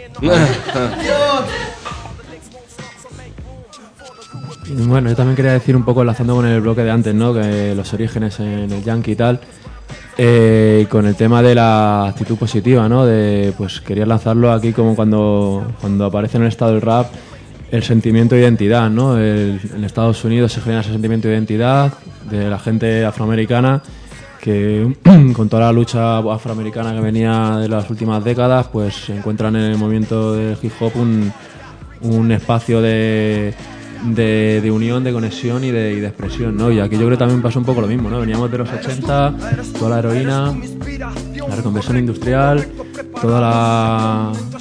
Bueno, yo también quería decir un poco, enlazando con el bloque de antes, ¿no? Que los orígenes en el yankee y tal, con el tema de la actitud positiva, ¿no? Pues quería lanzarlo aquí como cuando aparece en el estado del rap el sentimiento de identidad, ¿no? En Estados Unidos se genera ese sentimiento de identidad de la gente afroamericana, que con toda la lucha afroamericana que venía de las últimas décadas, pues se encuentran en el movimiento del hip hop un espacio de unión, de conexión y de expresión, ¿no? Y aquí yo creo que también pasó un poco lo mismo, ¿no? Veníamos de los 80, toda la heroína, la reconversión industrial, toda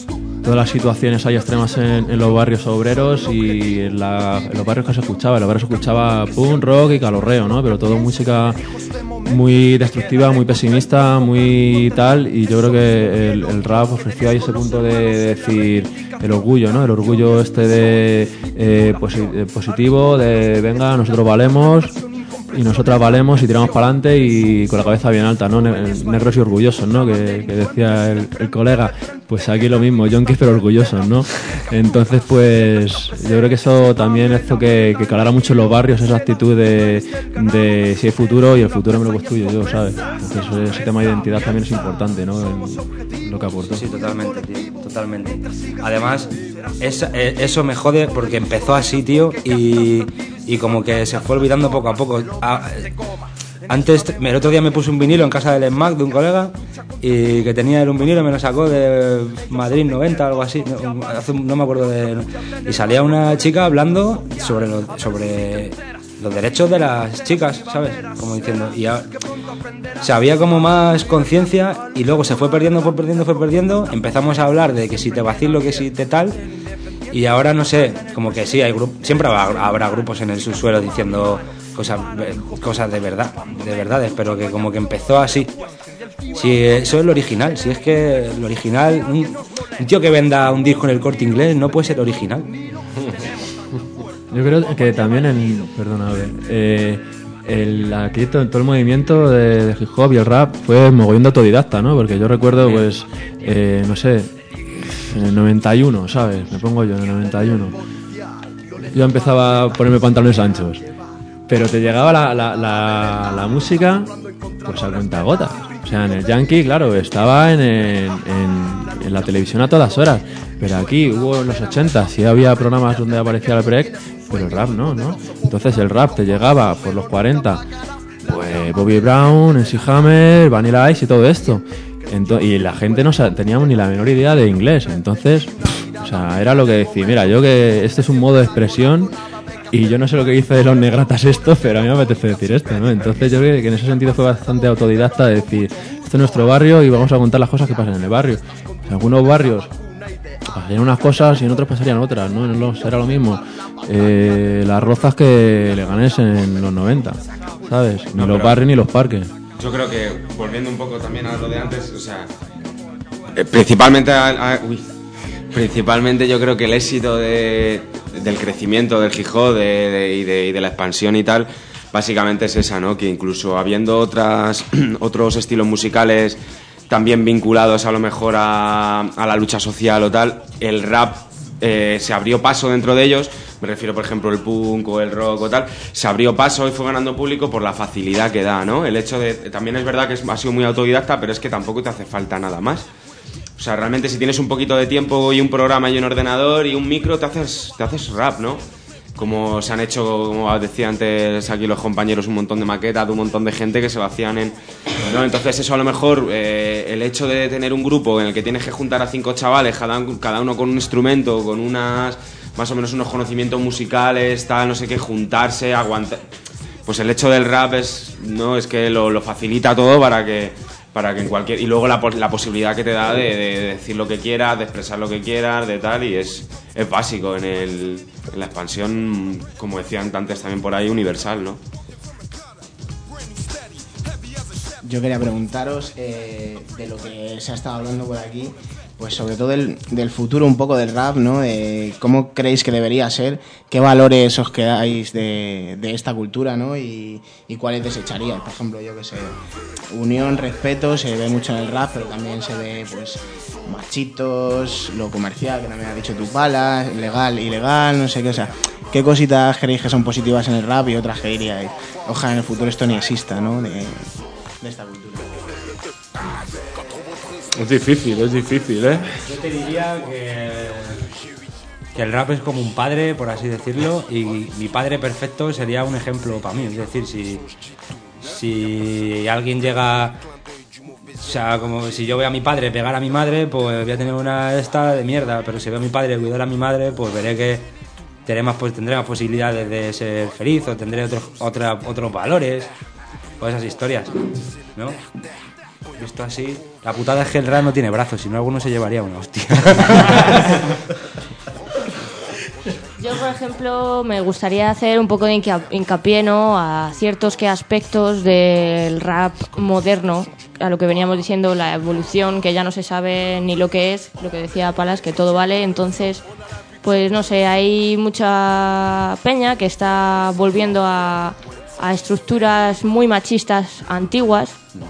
todas las situaciones hay extremas en los barrios obreros y en los barrios que se escuchaba. En los barrios se escuchaba punk, rock y calorreo, ¿no? Pero todo música muy destructiva, muy pesimista, muy tal, y yo creo que el rap ofreció ahí ese punto de decir el orgullo, ¿no? El orgullo de positivo, de venga, nosotros valemos y nosotras valemos y tiramos para adelante y con la cabeza bien alta, ¿no? Negros y orgullosos, ¿no? Que decía el colega. Pues aquí lo mismo, yonkis pero orgullosos, ¿no? Entonces, pues yo creo que eso también hizo que calara mucho en los barrios, esa actitud de si hay futuro y el futuro me lo construyo yo, ¿sabes? Entonces ese tema de identidad también es importante, ¿no? En lo que aportó. Sí, totalmente, tío, totalmente. Además, eso me jode porque empezó así, tío, y como que se fue olvidando poco a poco. Antes, el otro día me puse un vinilo en casa del SMAC de un colega y que tenía un vinilo, me lo sacó de Madrid 90 algo así, no me acuerdo y salía una chica hablando sobre los derechos de las chicas, ¿sabes? Como diciendo, y o sea, había como más conciencia y luego se fue perdiendo, empezamos a hablar de que si te vacilo, que si te tal, y ahora no sé, como que sí, siempre habrá grupos en el subsuelo diciendo cosas de verdades, pero que como que empezó así. Si eso es lo original, si es que lo original, un tío que venda un disco en el Corte Inglés no puede ser original. Yo creo que también aquí todo el movimiento de hip hop y el rap fue mogollón de autodidacta, ¿no? Porque yo recuerdo, pues, no sé, en el 91, ¿sabes? Me pongo yo en el 91. Yo empezaba a ponerme pantalones anchos. Pero te llegaba la música pues a cuentagotas. O sea, en el Yankee, claro, estaba en la televisión a todas horas. Pero aquí hubo en los 80, sí había programas donde aparecía el break, pero el rap no. Entonces el rap te llegaba por los 40, pues Bobby Brown, MC Hammer, Vanilla Ice y todo esto. Y la gente no teníamos ni la menor idea de inglés. Entonces, o sea, era lo que decía, mira, yo que este es un modo de expresión. Y yo no sé lo que dice de los negratas esto, pero a mí me apetece decir esto, ¿no? Entonces yo creo que en ese sentido fue bastante autodidacta de decir, esto es nuestro barrio y vamos a contar las cosas que pasan en el barrio. En algunos barrios pasarían unas cosas y en otros pasarían otras, ¿no? Era lo mismo. Las rozas que Leganés en los 90, ¿sabes? Ni los barrios ni los parques. Yo creo que, volviendo un poco también a lo de antes, o sea, principalmente yo creo que el éxito del crecimiento del hip hop y de la expansión y tal, básicamente es esa, ¿no? Que incluso habiendo otros estilos musicales también vinculados a lo mejor a la lucha social o tal, el rap se abrió paso dentro de ellos. Me refiero, por ejemplo, el punk o el rock o tal, se abrió paso y fue ganando público por la facilidad que da, ¿no? El hecho de, también es verdad que ha sido muy autodidacta, pero es que tampoco te hace falta nada más. O sea, realmente si tienes un poquito de tiempo y un programa y un ordenador y un micro, te haces rap, ¿no? Como se han hecho, como decía antes aquí los compañeros, un montón de maquetas de un montón de gente que se lo hacían ¿no? Entonces eso a lo mejor, el hecho de tener un grupo en el que tienes que juntar a 5 chavales, cada uno con un instrumento, con más o menos unos conocimientos musicales, tal, no sé qué, juntarse, aguantar... Pues el hecho del rap es que lo facilita todo para que en cualquier... Y luego la posibilidad que te da de decir lo que quieras, de expresar lo que quieras, de tal, y es básico en la expansión, como decían antes también por ahí, universal, ¿no? Yo quería preguntaros de lo que se ha estado hablando por aquí, pues sobre todo del futuro un poco del rap, ¿no? ¿Cómo creéis que debería ser? ¿Qué valores os quedáis de esta cultura, ¿no? Y cuáles desecharíais. Por ejemplo, yo qué sé, unión, respeto, se ve mucho en el rap, pero también se ve, pues, machitos, lo comercial, que también ha dicho tu pala, legal, ilegal, no sé qué, o sea, ¿qué cositas creéis que son positivas en el rap y otras que diríais, ojalá en el futuro esto ni exista, ¿no? De esta cultura. Es difícil, ¿eh? Yo te diría que el rap es como un padre, por así decirlo, y mi padre perfecto sería un ejemplo para mí. Es decir, si alguien llega... O sea, como si yo veo a mi padre pegar a mi madre, pues voy a tener una esta de mierda. Pero si veo a mi padre cuidar a mi madre, pues veré que tendré más posibilidades de ser feliz, o tendré otros valores, o esas historias, ¿no? visto así, la putada es que el rap no tiene brazos, si no alguno se llevaría una hostia. Yo, por ejemplo, me gustaría hacer un poco de hincapié, ¿no?, a ciertos aspectos del rap moderno, a lo que veníamos diciendo, la evolución, que ya no se sabe ni lo que es, lo que decía Palas, que todo vale. Entonces, pues no sé, hay mucha peña que está volviendo a estructuras muy machistas antiguas,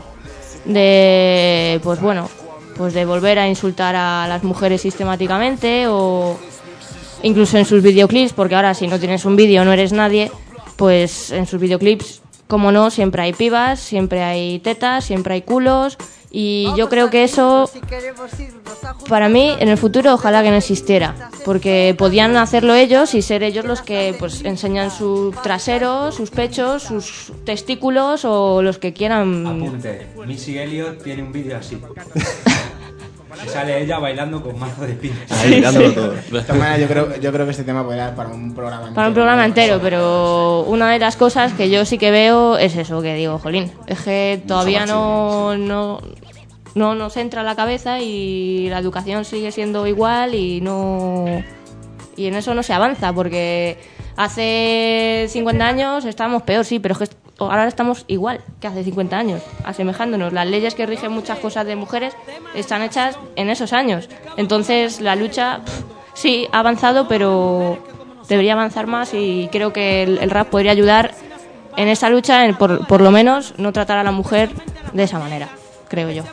de, pues bueno, pues de volver a insultar a las mujeres sistemáticamente, o incluso en sus videoclips, porque ahora si no tienes un vídeo no eres nadie, pues en sus videoclips, como no, siempre hay pibas, siempre hay tetas, siempre hay culos, y yo creo que eso, para mí, en el futuro ojalá que no existiera, porque podían hacerlo ellos y ser ellos los que pues enseñan su trasero, sus pechos, sus testículos o los que quieran. Apunte, Missy Elliott tiene un vídeo así. Que sale ella bailando con mazo de pinos. Ahí, dándolo todo. De esta manera, yo creo que este tema puede dar para un programa entero. Para un programa entero, pero una de las cosas que yo sí que veo es eso, que digo, jolín, es que todavía no nos entra en la cabeza y la educación sigue siendo igual y en eso no se avanza, porque hace 50 años estábamos peor, sí, pero es que ahora estamos igual que hace 50 años, asemejándonos. Las leyes que rigen muchas cosas de mujeres están hechas en esos años. Entonces la lucha, sí, ha avanzado, pero debería avanzar más, y creo que el rap podría ayudar en esa lucha, por lo menos no tratar a la mujer de esa manera, creo yo.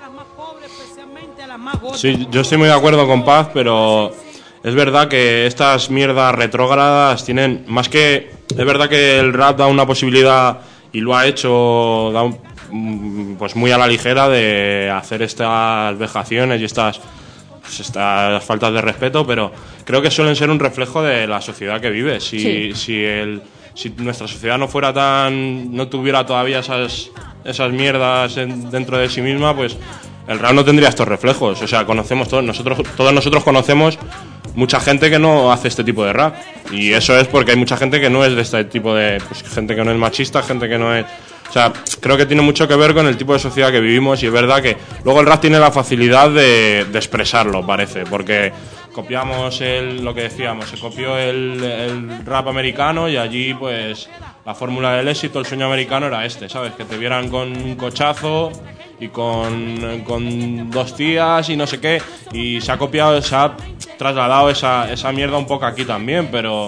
Sí, yo estoy muy de acuerdo con Paz, pero es verdad que estas mierdas retrógradas tienen más que... Es verdad que el rap da una posibilidad, y lo ha hecho, pues muy a la ligera, de hacer estas vejaciones y estas faltas de respeto, pero creo que suelen ser un reflejo de la sociedad que vive. Si nuestra sociedad no tuviera todavía esas mierdas dentro de sí misma, pues el rap no tendría estos reflejos. O sea, conocemos todos nosotros conocemos mucha gente que no hace este tipo de rap, y eso es porque hay mucha gente que no es de este tipo de, pues, gente que no es machista, gente que no es, o sea, creo que tiene mucho que ver con el tipo de sociedad que vivimos, y es verdad que luego el rap tiene la facilidad de expresarlo, parece, porque copiamos lo que decíamos, se copió el rap americano, y allí pues la fórmula del éxito, el sueño americano era ¿sabes? Que te vieran con un cochazo y con dos tías y no sé qué, y se ha copiado, se ha trasladado esa mierda un poco aquí también, pero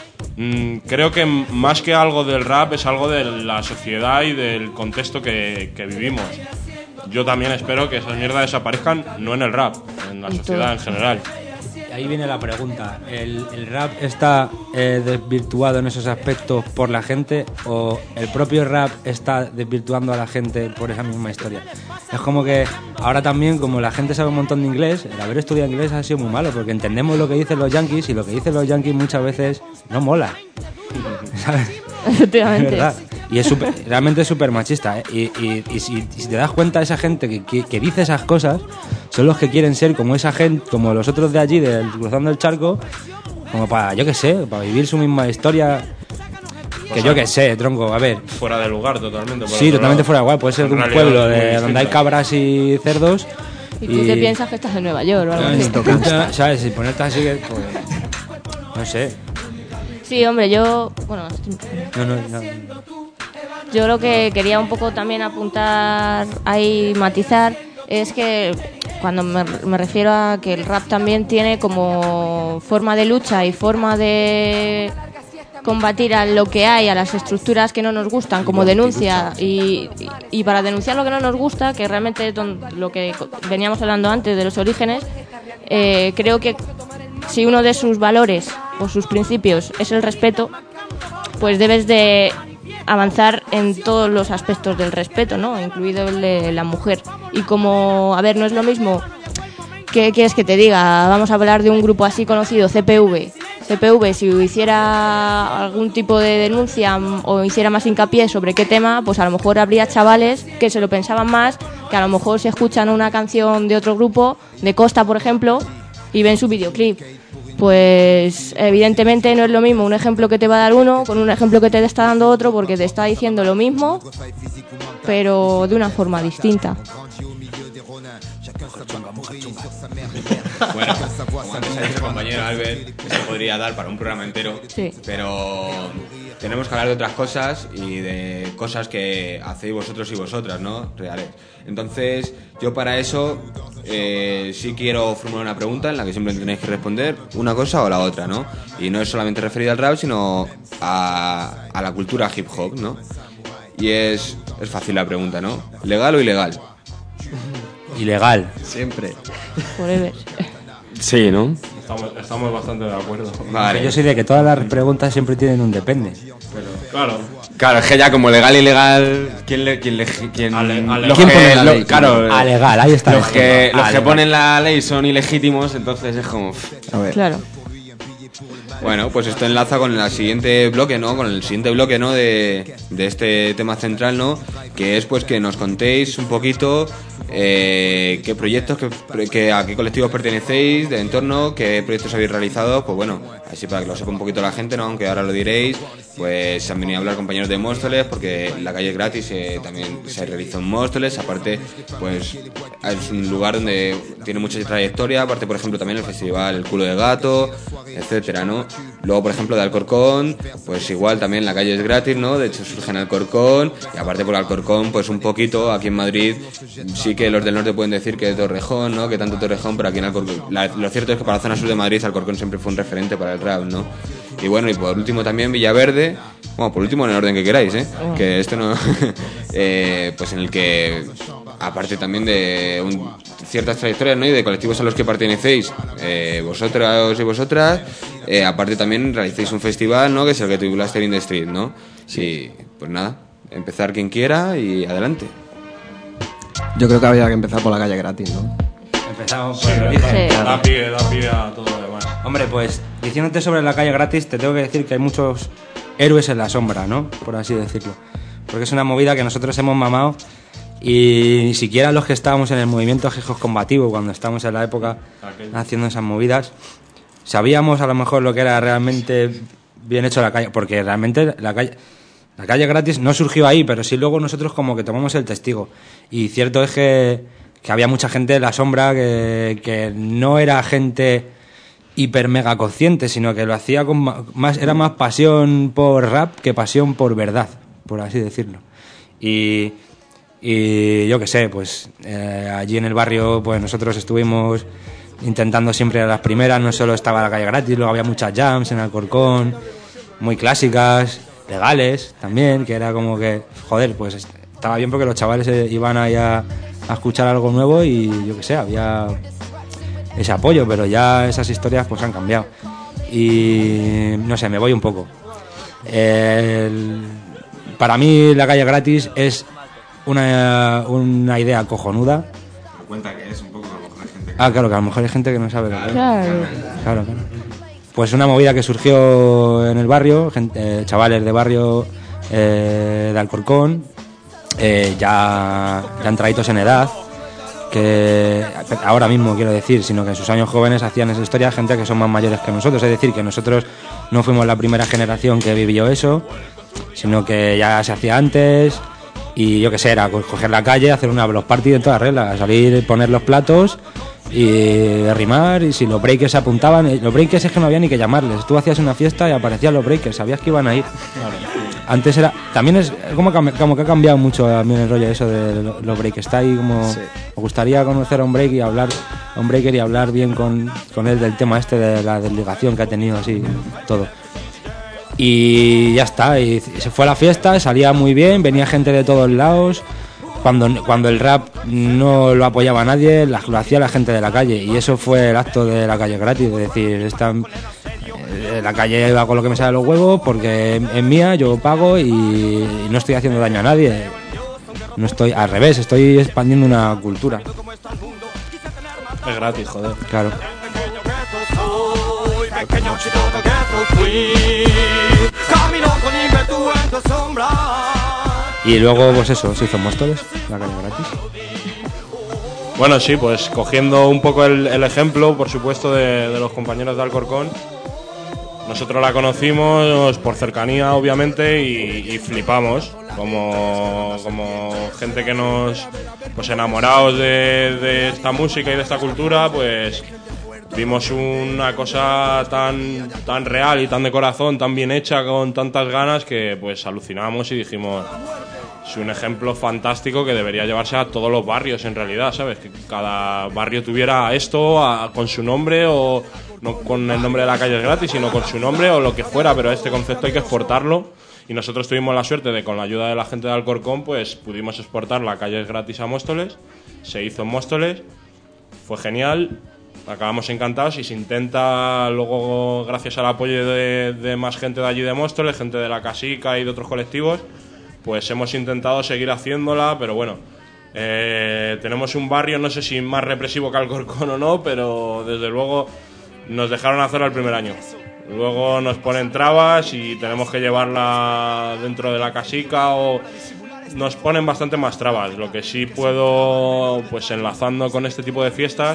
creo que más que algo del rap es algo de la sociedad y del contexto que vivimos. Yo también espero que esas mierdas desaparezcan, no en el rap, en la sociedad en general. Ahí viene la pregunta, ¿el rap está desvirtuado en esos aspectos por la gente, o el propio rap está desvirtuando a la gente por esa misma historia? Es como que ahora también, como la gente sabe un montón de inglés, el haber estudiado inglés ha sido muy malo, porque entendemos lo que dicen los yankees, y lo que dicen los yankees muchas veces no mola, ¿sabes? Efectivamente. ¿Verdad? Y es realmente súper machista, ¿eh? Y si te das cuenta, esa gente que dice esas cosas son los que quieren ser como esa gente, como los otros de allí, cruzando el charco, como para, yo qué sé, para vivir su misma historia. Que yo qué sé, tronco, a ver. Fuera de lugar totalmente. Sí, totalmente fuera de lugar. Puede ser de un pueblo donde hay cabras y cerdos. Y tú te piensas que estás en Nueva York o algo así. ¿Sabes? Y ponerte así, pues, no sé. Sí, hombre, yo... Bueno, No. Yo lo que quería un poco también apuntar ahí, matizar, es que cuando me refiero a que el rap también tiene como forma de lucha y forma de combatir a lo que hay, a las estructuras que no nos gustan, como denuncia, y para denunciar lo que no nos gusta, que realmente es lo que veníamos hablando antes de los orígenes, creo que si uno de sus valores o sus principios es el respeto, pues debes de avanzar en todos los aspectos del respeto, ¿no? Incluido el de la mujer. Y como, a ver, no es lo mismo, ¿qué quieres que te diga? Vamos a hablar de un grupo así conocido, CPV. CPV, si hiciera algún tipo de denuncia o hiciera más hincapié sobre qué tema, pues a lo mejor habría chavales que se lo pensaban más, que a lo mejor se escuchan una canción de otro grupo, de Costa, por ejemplo, y ven su videoclip. Pues evidentemente no es lo mismo un ejemplo que te va a dar uno con un ejemplo que te está dando otro, porque te está diciendo lo mismo, pero de una forma distinta. Bueno, como antes ha dicho el compañero Albert, esto podría dar para un programa entero, Sí. pero tenemos que hablar de otras cosas y de cosas que hacéis vosotros y vosotras, ¿no? Reales. Entonces, yo para eso sí quiero formular una pregunta en la que siempre tenéis que responder una cosa o la otra, ¿no? Y no es solamente referida al rap, sino a la cultura hip hop, ¿no? Y es fácil la pregunta, ¿no? ¿Legal o ilegal? Ilegal. Siempre. Forever. Sí, ¿no? Estamos bastante de acuerdo. Vale. Yo soy de que todas las preguntas siempre tienen un depende. Claro. Claro, es que ya como legal y ilegal, ¿quién ¿Quién pone la ley? Claro, a legal, ahí está. Los que ponen la ley son ilegítimos, entonces es como... A ver. Claro. Bueno, pues esto enlaza con el siguiente bloque, ¿no? Con el siguiente bloque, ¿no? De este tema central, ¿no? Que es pues que nos contéis un poquito qué proyectos, a qué colectivos pertenecéis, de entorno, qué proyectos habéis realizado, pues bueno, así para que lo sepa un poquito la gente, ¿no? Aunque ahora lo diréis, pues se han venido a hablar compañeros de Móstoles, porque la calle es gratis, también se realizó en Móstoles, aparte, pues es un lugar donde tiene mucha trayectoria, aparte, por ejemplo, también el festival El Culo de Gato, etcétera, ¿no? Luego, por ejemplo, de Alcorcón, pues igual también la calle es gratis, ¿no? De hecho surge en Alcorcón, y aparte por Alcorcón, pues un poquito, aquí en Madrid, sí que los del norte pueden decir que Torrejón, ¿no? Que tanto Torrejón, pero aquí en Alcorcón, lo cierto es que para la zona sur de Madrid, Alcorcón siempre fue un referente para el rap, ¿no? Y bueno, y por último también Villaverde, bueno, por último en el orden que queráis, que esto no... pues en el que, aparte también de ciertas trayectorias, ¿no? Y de colectivos a los que pertenecéis, vosotros y vosotras, aparte también realicéis un festival, ¿no? Que es el que titulaste in the Street, ¿no? Sí, pues nada, empezar quien quiera y adelante. Yo creo que había que empezar por la calle gratis, ¿no? Empezamos por el origen. Sí. Da pie a todo lo demás. Hombre, pues diciéndote sobre la calle gratis, te tengo que decir que hay muchos héroes en la sombra, ¿no? Por así decirlo. Porque es una movida que nosotros hemos mamado y ni siquiera los que estábamos en el movimiento hip hop combativo, cuando estábamos en la época haciendo esas movidas, sabíamos a lo mejor lo que era realmente bien hecho la calle, porque realmente la calle gratis no surgió ahí, pero sí luego nosotros como que tomamos el testigo. Y cierto es que había mucha gente en la sombra que no era gente hiper mega consciente, sino que lo hacía con era más pasión por rap que pasión por verdad, por así decirlo. Y yo qué sé, pues allí en el barrio pues nosotros estuvimos intentando siempre a las primeras, no solo estaba la calle gratis, luego había muchas jams en Alcorcón, muy clásicas, legales también, que era como que, joder, pues estaba bien porque los chavales iban ahí a escuchar algo nuevo y yo qué sé, había ese apoyo, pero ya esas historias pues han cambiado. Y no sé, me voy un poco. Para mí la calle gratis es una idea cojonuda. Cuenta que es un poco, a lo mejor hay gente que... Ah, claro, que a lo mejor hay gente que no sabe. Claro. Pues una movida que surgió en el barrio, chavales de barrio de Alcorcón, ya entraditos en edad, que ahora mismo quiero decir, sino que en sus años jóvenes hacían esa historia, gente que son más mayores que nosotros, es decir, que nosotros no fuimos la primera generación que vivió eso, sino que ya se hacía antes. Y yo qué sé, era coger la calle, hacer una block party en todas reglas, salir, poner los platos y rimar, y si los breakers se apuntaban, los breakers es que no había ni que llamarles, tú hacías una fiesta y aparecían los breakers, sabías que iban a ir. Antes era, también es como que ha cambiado mucho también el rollo eso de los breakers, está ahí como, sí. Me gustaría conocer a un breaker y hablar bien con él del tema este de la desligación que ha tenido, así, todo. Y ya está, y se fue a la fiesta, salía muy bien, venía gente de todos lados. Cuando el rap no lo apoyaba a nadie, lo hacía la gente de la calle. Y eso fue el acto de la calle gratis, es decir, la calle va con lo que me sale de los huevos porque es mía, yo pago y no estoy haciendo daño a nadie. No estoy, al revés, estoy expandiendo una cultura. Es gratis, joder. Claro. Y luego, pues eso, se hizo en Móstoles, la calle gratis. Bueno, sí, pues cogiendo un poco el ejemplo, por supuesto, de los compañeros de Alcorcón, nosotros la conocimos por cercanía, obviamente, y flipamos. Como gente que nos, pues enamorados de esta música y de esta cultura, pues vimos una cosa tan real y tan de corazón, tan bien hecha, con tantas ganas, que pues alucinamos y dijimos, es un ejemplo fantástico que debería llevarse a todos los barrios en realidad, ¿sabes? Que cada barrio tuviera esto con su nombre, o no con el nombre de la calle es gratis, sino con su nombre o lo que fuera, pero este concepto hay que exportarlo. Y nosotros tuvimos la suerte de, con la ayuda de la gente de Alcorcón, pues pudimos exportar la calle es gratis a Móstoles. Se hizo en Móstoles, fue genial, acabamos encantados, y se intenta luego, gracias al apoyo de más gente de allí de Móstoles, gente de la Casica y de otros colectivos, pues hemos intentado seguir haciéndola, pero bueno, tenemos un barrio, no sé si más represivo que Alcorcón o no, pero desde luego nos dejaron hacerla el primer año. Luego nos ponen trabas y tenemos que llevarla dentro de la Casica, o nos ponen bastante más trabas. Lo que sí puedo, pues enlazando con este tipo de fiestas,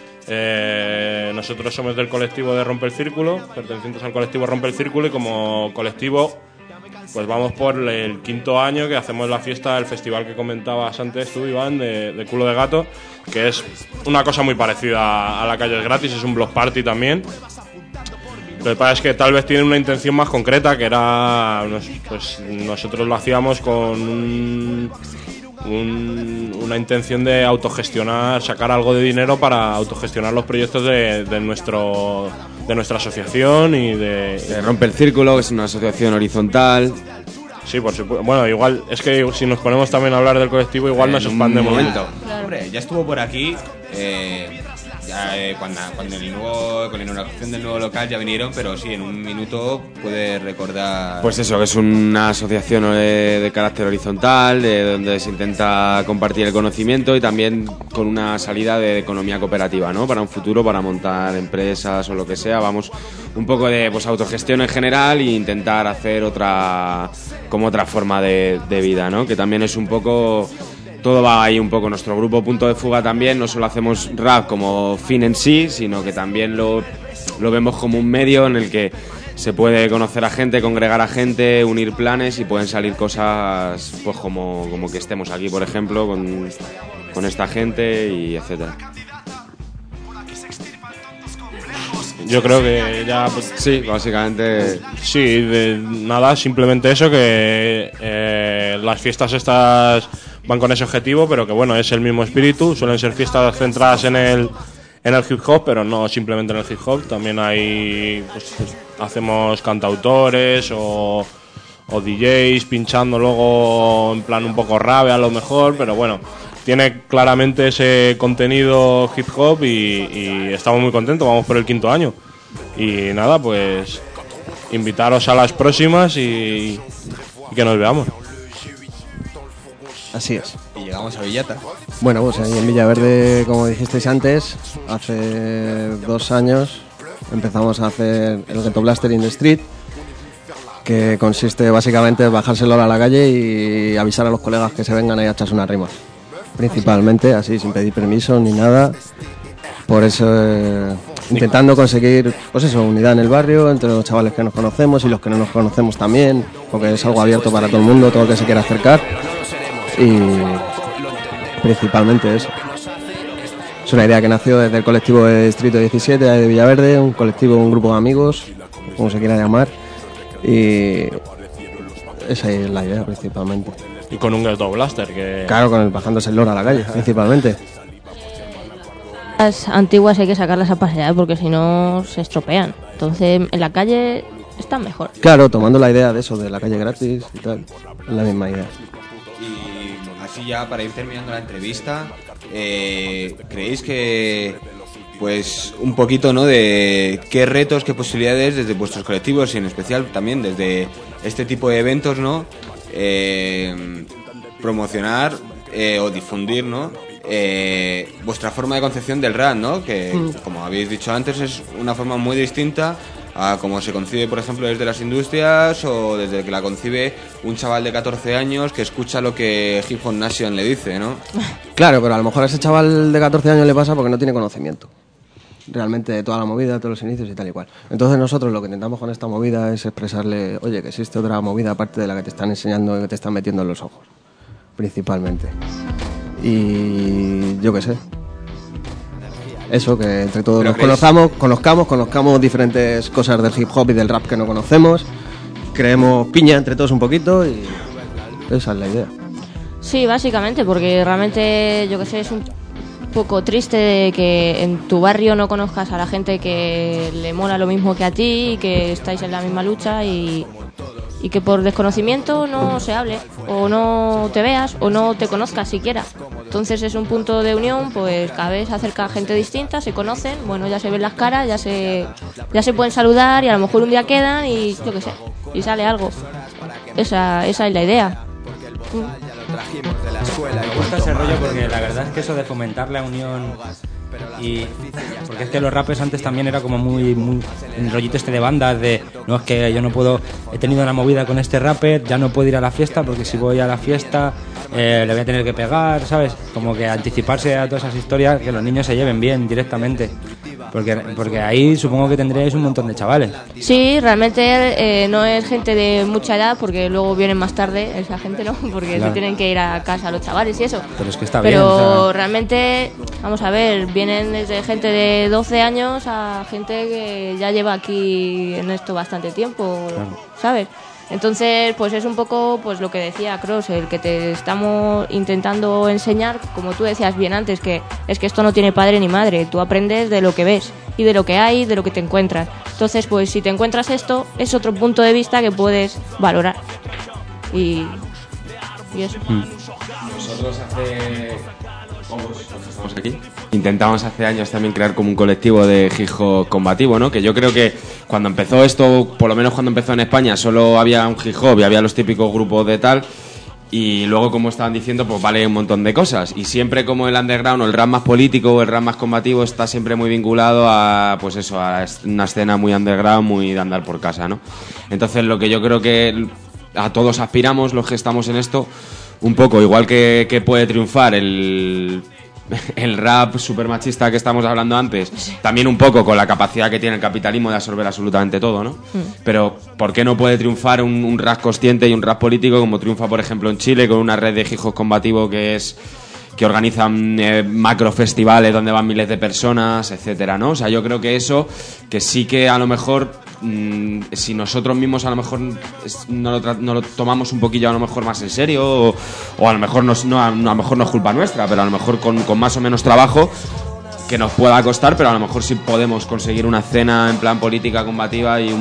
nosotros somos del colectivo de Rompe el Círculo, pertenecientes al colectivo Rompe el Círculo, y como colectivo pues vamos por el 5º año que hacemos la fiesta del festival que comentabas antes tú, Iván, de Culo de Gato, que es una cosa muy parecida a la calle es gratis, es un block party también. Lo que pasa es que tal vez tiene una intención más concreta, que era, pues nosotros lo hacíamos con una intención de autogestionar, sacar algo de dinero para autogestionar los proyectos de nuestra asociación y de Rompe el Círculo, que es una asociación horizontal. Sí, por supuesto. Bueno, igual, es que si nos ponemos también a hablar del colectivo, igual nos expandemos. Un momento. Hombre, ya estuvo por aquí. Cuando con la inauguración del nuevo local ya vinieron, pero sí, en un minuto puede recordar. Pues eso, que es una asociación de carácter horizontal, donde se intenta compartir el conocimiento y también con una salida de economía cooperativa, ¿no? Para un futuro, para montar empresas o lo que sea. Vamos un poco de pues autogestión en general e intentar hacer otra forma de vida, ¿no? Que también es un poco. Todo va ahí un poco. Nuestro grupo Punto de Fuga también no solo hacemos rap como fin en sí, sino que también lo vemos como un medio en el que se puede conocer a gente, congregar a gente, unir planes, y pueden salir cosas pues como que estemos aquí, por ejemplo, con esta gente y etcétera. Yo creo que ya... Pues, sí, básicamente... Sí, nada, simplemente eso, que las fiestas estas van con ese objetivo, pero que bueno, es el mismo espíritu. Suelen ser fiestas centradas en el hip hop, pero no simplemente en el hip hop. También hay, pues hacemos cantautores o DJs pinchando luego en plan un poco rave a lo mejor, pero bueno, tiene claramente ese contenido hip hop y estamos muy contentos. Vamos por el 5º año y nada, pues invitaros a las próximas y que nos veamos. Así es. Y llegamos a Villata. Bueno, pues ahí en Villaverde, como dijisteis antes, hace 2 años empezamos a hacer el Ghetto Blaster in the Street, que consiste básicamente en bajárselo a la calle y avisar a los colegas que se vengan ahí a echarse unas rimas. Principalmente, así, sin pedir permiso ni nada. Por eso, intentando conseguir, pues eso, unidad en el barrio, entre los chavales que nos conocemos y los que no nos conocemos también, porque es algo abierto para todo el mundo, todo el que se quiera acercar. Y principalmente eso. Es una idea que nació desde el colectivo de Distrito 17 de Villaverde, un grupo de amigos, como se quiera llamar, y esa es la idea principalmente. Y con un Ghetto Blaster que... Claro, bajándose el loro a la calle, principalmente. Las antiguas hay que sacarlas a pasear porque si no se estropean. Entonces en la calle están mejor. Claro, tomando la idea de eso, de la calle gratis y tal, es la misma idea. Y así ya para ir terminando la entrevista, ¿creéis que pues un poquito, ¿no?, de qué retos, qué posibilidades desde vuestros colectivos y en especial también desde este tipo de eventos, ¿no?, promocionar o difundir, ¿no?, vuestra forma de concepción del rap, ¿no?, que como habéis dicho antes es una forma muy distinta a como se concibe, por ejemplo, desde las industrias o desde que la concibe un chaval de 14 años que escucha lo que Hip Hop Nation le dice, ¿no? Claro, pero a lo mejor a ese chaval de 14 años le pasa porque no tiene conocimiento. realmente de toda la movida, de todos los inicios y tal y cual. Entonces nosotros lo que intentamos con esta movida es expresarle, oye, que existe otra movida aparte de la que te están enseñando y que te están metiendo en los ojos, principalmente. Y yo qué sé. Eso, que entre todos nos conozcamos diferentes cosas del hip hop y del rap que no conocemos, creemos piña entre todos un poquito y esa es la idea. Sí, básicamente, porque realmente, yo que sé, es un poco triste de que en tu barrio no conozcas a la gente que le mola lo mismo que a ti y que estáis en la misma lucha y que por desconocimiento no se hable o no te veas o no te conozcas siquiera. Entonces es un punto de unión, pues cada vez se acerca gente distinta, se conocen, bueno, ya se ven las caras, ya se pueden saludar y a lo mejor un día quedan y yo qué sé, y sale algo. Esa es la idea. Me gusta ese rollo porque la verdad es que eso de fomentar la unión y porque es que los rappers antes también era como muy el rollito este de bandas de no, es que yo no puedo, he tenido una movida con este rapper, ya no puedo ir a la fiesta porque si voy a la fiesta le voy a tener que pegar, ¿sabes? Como que anticiparse a todas esas historias, que los niños se lleven bien directamente, porque ahí supongo que tendréis un montón de chavales. Sí, realmente no es gente de mucha edad, porque luego vienen más tarde esa gente, ¿no? Porque Claro. se tienen que ir a casa los chavales y eso. Pero es que está Pero bien. O sea, realmente, vamos a ver, vienen desde gente de 12 años a gente que ya lleva aquí en esto bastante tiempo, Claro. ¿sabes? Entonces, pues es un poco pues lo que decía Cross, el que te estamos intentando enseñar, como tú decías bien antes, que es que esto no tiene padre ni madre, tú aprendes de lo que ves y de lo que hay, de lo que te encuentras. Entonces, pues si te encuentras esto, es otro punto de vista que puedes valorar. Y eso. Nosotros estamos aquí. Intentamos hace años también crear como un colectivo de hip hop combativo, ¿no? Que yo creo que cuando empezó esto, por lo menos cuando empezó en España, solo había un hip hop y había los típicos grupos de tal. Y luego, como estaban diciendo, pues vale un montón de cosas. Y siempre como el underground o el rap más político o el rap más combativo está siempre muy vinculado a, pues eso, a una escena muy underground, muy de andar por casa, ¿no? Entonces lo que yo creo que a todos aspiramos, los que estamos en esto, un poco, igual que puede triunfar el rap super machista que estamos hablando antes, también un poco con la capacidad que tiene el capitalismo de absorber absolutamente todo, ¿no? Pero ¿por qué no puede triunfar un rap consciente y un rap político como triunfa, por ejemplo, en Chile, con una red de hip hop combativo que organizan macro festivales donde van miles de personas, etcétera, ¿no? O sea, yo creo que eso, que sí que a lo mejor si nosotros mismos a lo mejor no lo tomamos un poquillo a lo mejor más en serio o a lo mejor a lo mejor no es culpa nuestra, pero a lo mejor con más o menos trabajo que nos pueda costar, pero a lo mejor sí podemos conseguir una escena en plan política combativa y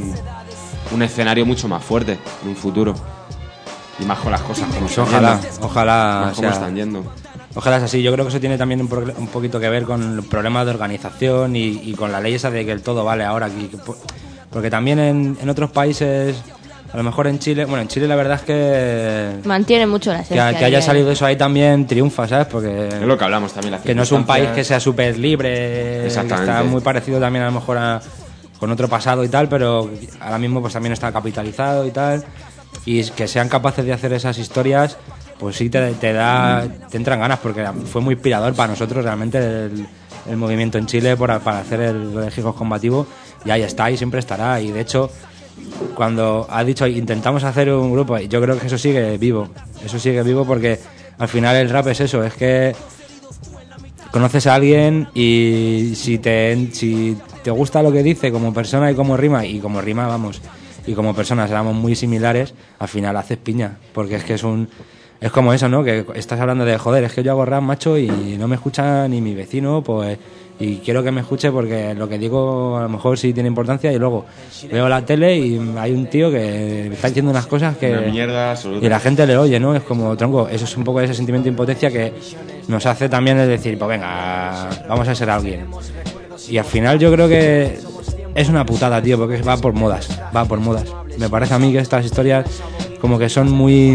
un escenario mucho más fuerte en un futuro. Y más con las cosas como pues ojalá más como están yendo. Ojalá es así. Yo creo que eso tiene también un poquito que ver con el problema de organización y con la ley esa de que el todo vale ahora aquí. Porque también en otros países, a lo mejor en Chile la verdad es que mantiene mucho la esencia. Que haya salido eso ahí también triunfa, ¿sabes? Porque es lo que hablamos también. Que no es un país que sea súper libre, que está muy parecido también a lo mejor con otro pasado y tal, pero ahora mismo pues también está capitalizado y tal. Y que sean capaces de hacer esas historias, pues sí te entran ganas, porque fue muy inspirador para nosotros realmente el movimiento en Chile para hacer el hip hop combativo, y ahí está y siempre estará. Y de hecho, cuando has dicho intentamos hacer un grupo, yo creo que eso sigue vivo porque al final el rap es eso, es que conoces a alguien y si te gusta lo que dice como persona y como rima, vamos, y como personas éramos muy similares, al final haces piña, porque es que es como eso, ¿no? Que estás hablando de, joder, es que yo hago rap, macho, y no me escucha ni mi vecino, pues, y quiero que me escuche porque lo que digo a lo mejor sí tiene importancia, y luego veo la tele y hay un tío que está diciendo unas cosas que... Una mierda absoluta. Y la gente le oye, ¿no? Es como, tronco, eso es un poco ese sentimiento de impotencia que nos hace también es decir, pues venga, vamos a ser alguien. Y al final yo creo que es una putada, tío, porque va por modas. Me parece a mí que estas historias como que son muy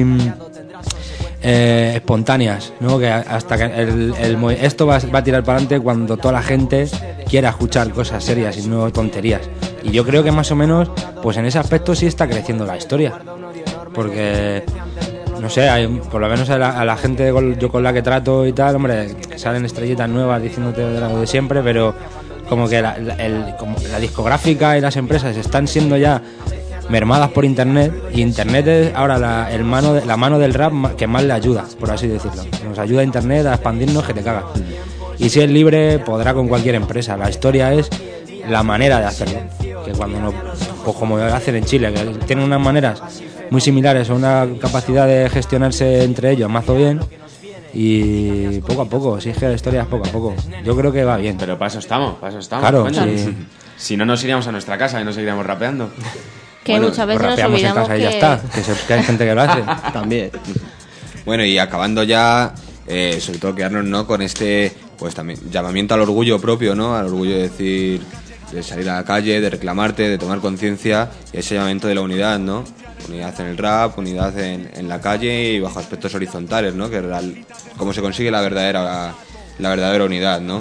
espontáneas, ¿no? Que hasta que esto va a tirar para adelante cuando toda la gente quiera escuchar cosas serias y no tonterías. Y yo creo que más o menos, pues en ese aspecto sí está creciendo la historia. Porque, no sé, por lo menos a la gente yo con la que trato y tal, hombre, salen estrellitas nuevas diciéndote algo de siempre, pero como que como la discográfica y las empresas están siendo ya mermadas por internet, y internet es ahora la mano del rap que más le ayuda, por así decirlo. Nos ayuda a internet a expandirnos que te cagas. Y si es libre, podrá con cualquier empresa. La historia es la manera de hacerlo. Que cuando no, pues como hacen en Chile, que tienen unas maneras muy similares o una capacidad de gestionarse entre ellos mazo bien. Y poco a poco, si es que la historia es poco a poco. Yo creo que va bien. Pero para eso estamos. Claro, sí. Si no, nos iríamos a nuestra casa y nos seguiríamos rapeando. Que bueno, muchas veces nos olvidamos en casa que... y ya está, que hay gente que lo hace. También. Bueno, y acabando ya, sobre todo quedarnos, ¿no?, con este, pues también llamamiento al orgullo propio, ¿no? Al orgullo de decir, de salir a la calle, de reclamarte, de tomar conciencia, y ese llamamiento de la unidad, ¿no? Unidad en el rap, unidad en la calle y bajo aspectos horizontales, ¿no? Que cómo se consigue la verdadera unidad, ¿no?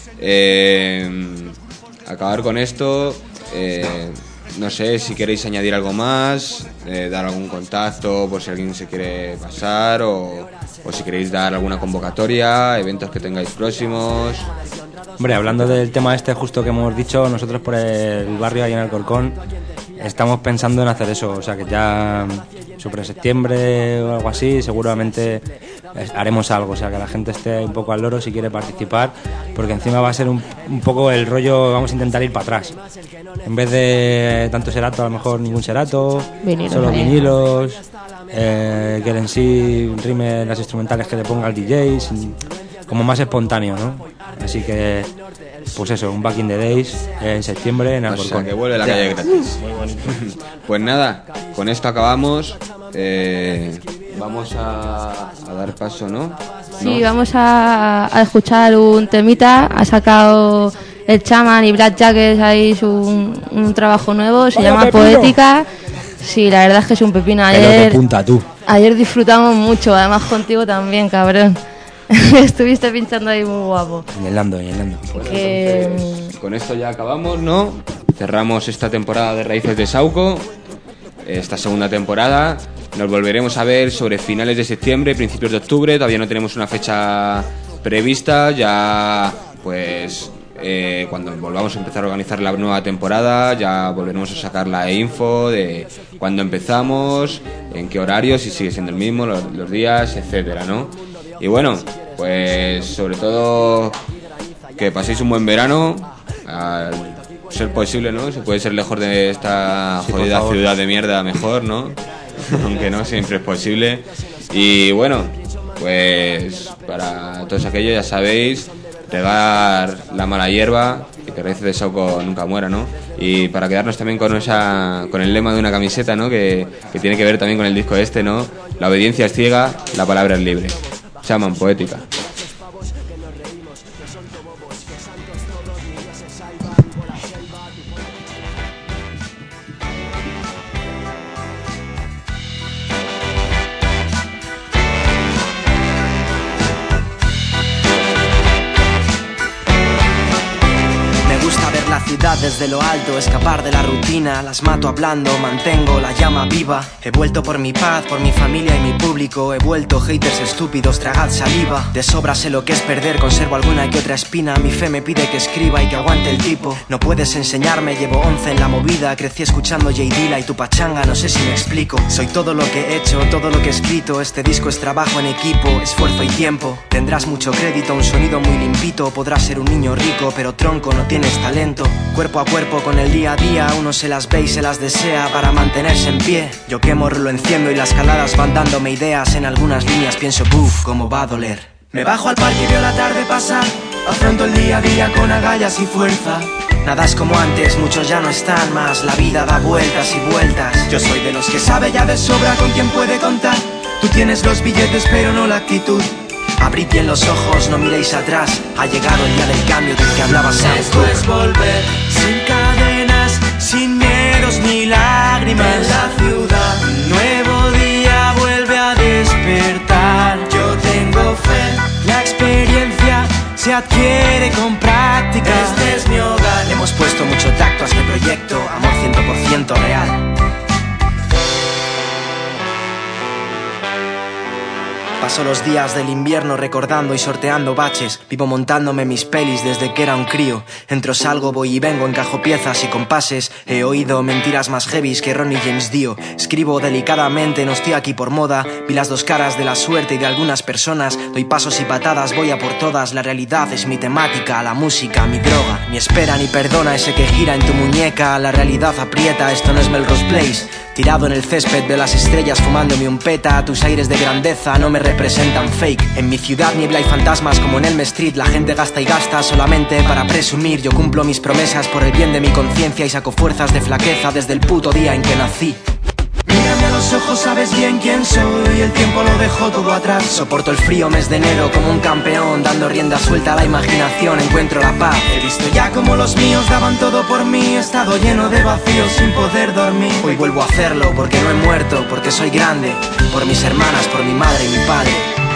Acabar con esto, no sé si queréis añadir algo más, dar algún contacto por si alguien se quiere pasar, o si queréis dar alguna convocatoria, eventos que tengáis próximos. Hombre, hablando del tema este justo que hemos dicho, nosotros por el barrio ahí en Alcorcón estamos pensando en hacer eso, o sea que ya sobre septiembre o algo así seguramente haremos algo, o sea que la gente esté un poco al loro si quiere participar, porque encima va a ser un poco el rollo, vamos a intentar ir para atrás, en vez de tanto serato, a lo mejor ningún serato, vinilos, solo vinilos, que en sí rime las instrumentales que le ponga el DJ, como más espontáneo, ¿no? Así que, pues eso, un Back in the Days en septiembre en Alcorcón. O sea, que vuelve la calle gratis. Muy bonito. Pues nada, con esto acabamos. Vamos a dar paso, ¿no? Sí, vamos a escuchar un temita. Ha sacado el Chaman y Black Jackets ahí un trabajo nuevo, se llama Poética. Sí, la verdad es que es un pepino. Ayer disfrutamos mucho, además contigo también, cabrón. Estuviste pinchando ahí muy guapo. Llenando. Con esto ya acabamos, ¿no? Cerramos esta temporada de Raíces de Sauco, esta segunda temporada. Nos volveremos a ver sobre finales de septiembre, principios de octubre. Todavía no tenemos una fecha prevista. Ya, pues, cuando volvamos a empezar a organizar la nueva temporada, ya volveremos a sacar la info de cuándo empezamos, en qué horario, si sigue siendo el mismo, los días, etcétera, ¿no? Y bueno, pues sobre todo que paséis un buen verano, al ser posible, ¿no? Si puede ser lejos de esta jodida ciudad de mierda, mejor, ¿no? Aunque no siempre es posible. Y bueno, pues para todos aquellos, ya sabéis, regar la mala hierba y que Raíces de Sauco nunca muera, ¿no? Y para quedarnos también con el lema de una camiseta, ¿no? Que tiene que ver también con el disco este, ¿no? La obediencia es ciega, la palabra es libre. Chaman, Poética. Desde lo alto, escapar de la rutina. Las mato hablando, mantengo la llama viva. He vuelto por mi paz, por mi familia y mi público. He vuelto, haters estúpidos, tragad saliva. De sobra sé lo que es perder, conservo alguna que otra espina. Mi fe me pide que escriba y que aguante el tipo. No puedes enseñarme, llevo 11 en la movida. Crecí escuchando J Dilla y tu pachanga, no sé si me explico. Soy todo lo que he hecho, todo lo que he escrito. Este disco es trabajo en equipo, esfuerzo y tiempo. Tendrás mucho crédito, un sonido muy limpito. Podrás ser un niño rico, pero tronco, no tienes talento. Cuerpo a cuerpo con el día a día, uno se las ve y se las desea para mantenerse en pie. Yo quemo, lo enciendo y las caladas van dándome ideas. En algunas líneas pienso, buf, cómo va a doler. Me bajo al parque y veo la tarde pasar. Afronto el día a día con agallas y fuerza. Nada es como antes, muchos ya no están más. La vida da vueltas y vueltas. Yo soy de los que sabe ya de sobra con quién puede contar. Tú tienes los billetes pero no la actitud. Abrid bien los ojos, no miréis atrás. Ha llegado el día del cambio del que hablaba Sam Cooke. Esto es volver sin cadenas, sin miedos ni lágrimas. En la ciudad, un nuevo día vuelve a despertar. Yo tengo fe, la experiencia se adquiere con práctica. Este es mi hogar. Le hemos puesto mucho tacto a este proyecto, amor 100% real. Paso los días del invierno recordando y sorteando baches. Vivo montándome mis pelis desde que era un crío. Entro, salgo, voy y vengo, encajo piezas y compases. He oído mentiras más heavies que Ronnie James Dio. Escribo delicadamente, no estoy aquí por moda. Vi las dos caras de la suerte y de algunas personas. Doy pasos y patadas, voy a por todas. La realidad es mi temática, la música, mi droga. Ni espera ni perdona ese que gira en tu muñeca. La realidad aprieta, esto no es Melrose Place. Tirado en el césped de las estrellas fumándome un peta. Tus aires de grandeza no me representan fake. En mi ciudad niebla y fantasmas como en Elm Street. La gente gasta y gasta solamente para presumir. Yo cumplo mis promesas por el bien de mi conciencia y saco fuerzas de flaqueza desde el puto día en que nací. Mírame a los ojos, sabes bien quién soy. El tiempo lo dejó todo atrás. Soporto el frío mes de enero como un campeón, dando rienda suelta a la imaginación, encuentro la paz. He visto ya como los míos daban todo por mí. He estado lleno de vacíos sin poder dormir. Hoy vuelvo a hacerlo porque no he muerto, porque soy grande. Por mis hermanas, por mi madre y mi padre.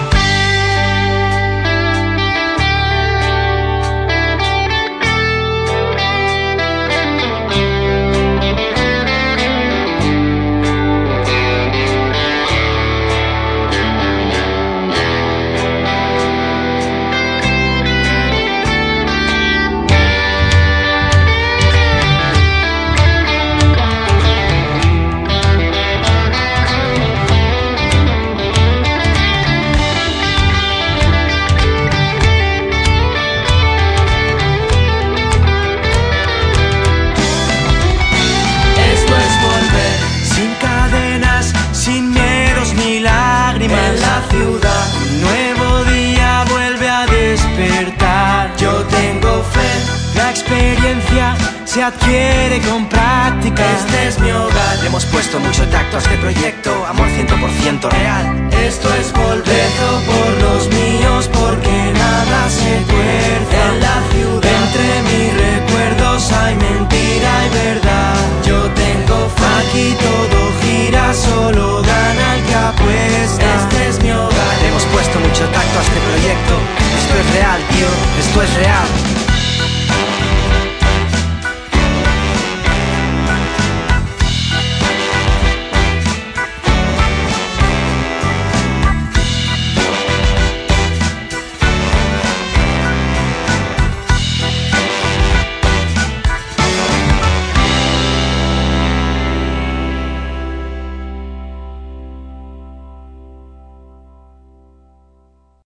Se adquiere con práctica. Este es mi hogar. Le hemos puesto mucho tacto a este proyecto. Amor 100% real. Esto es volver.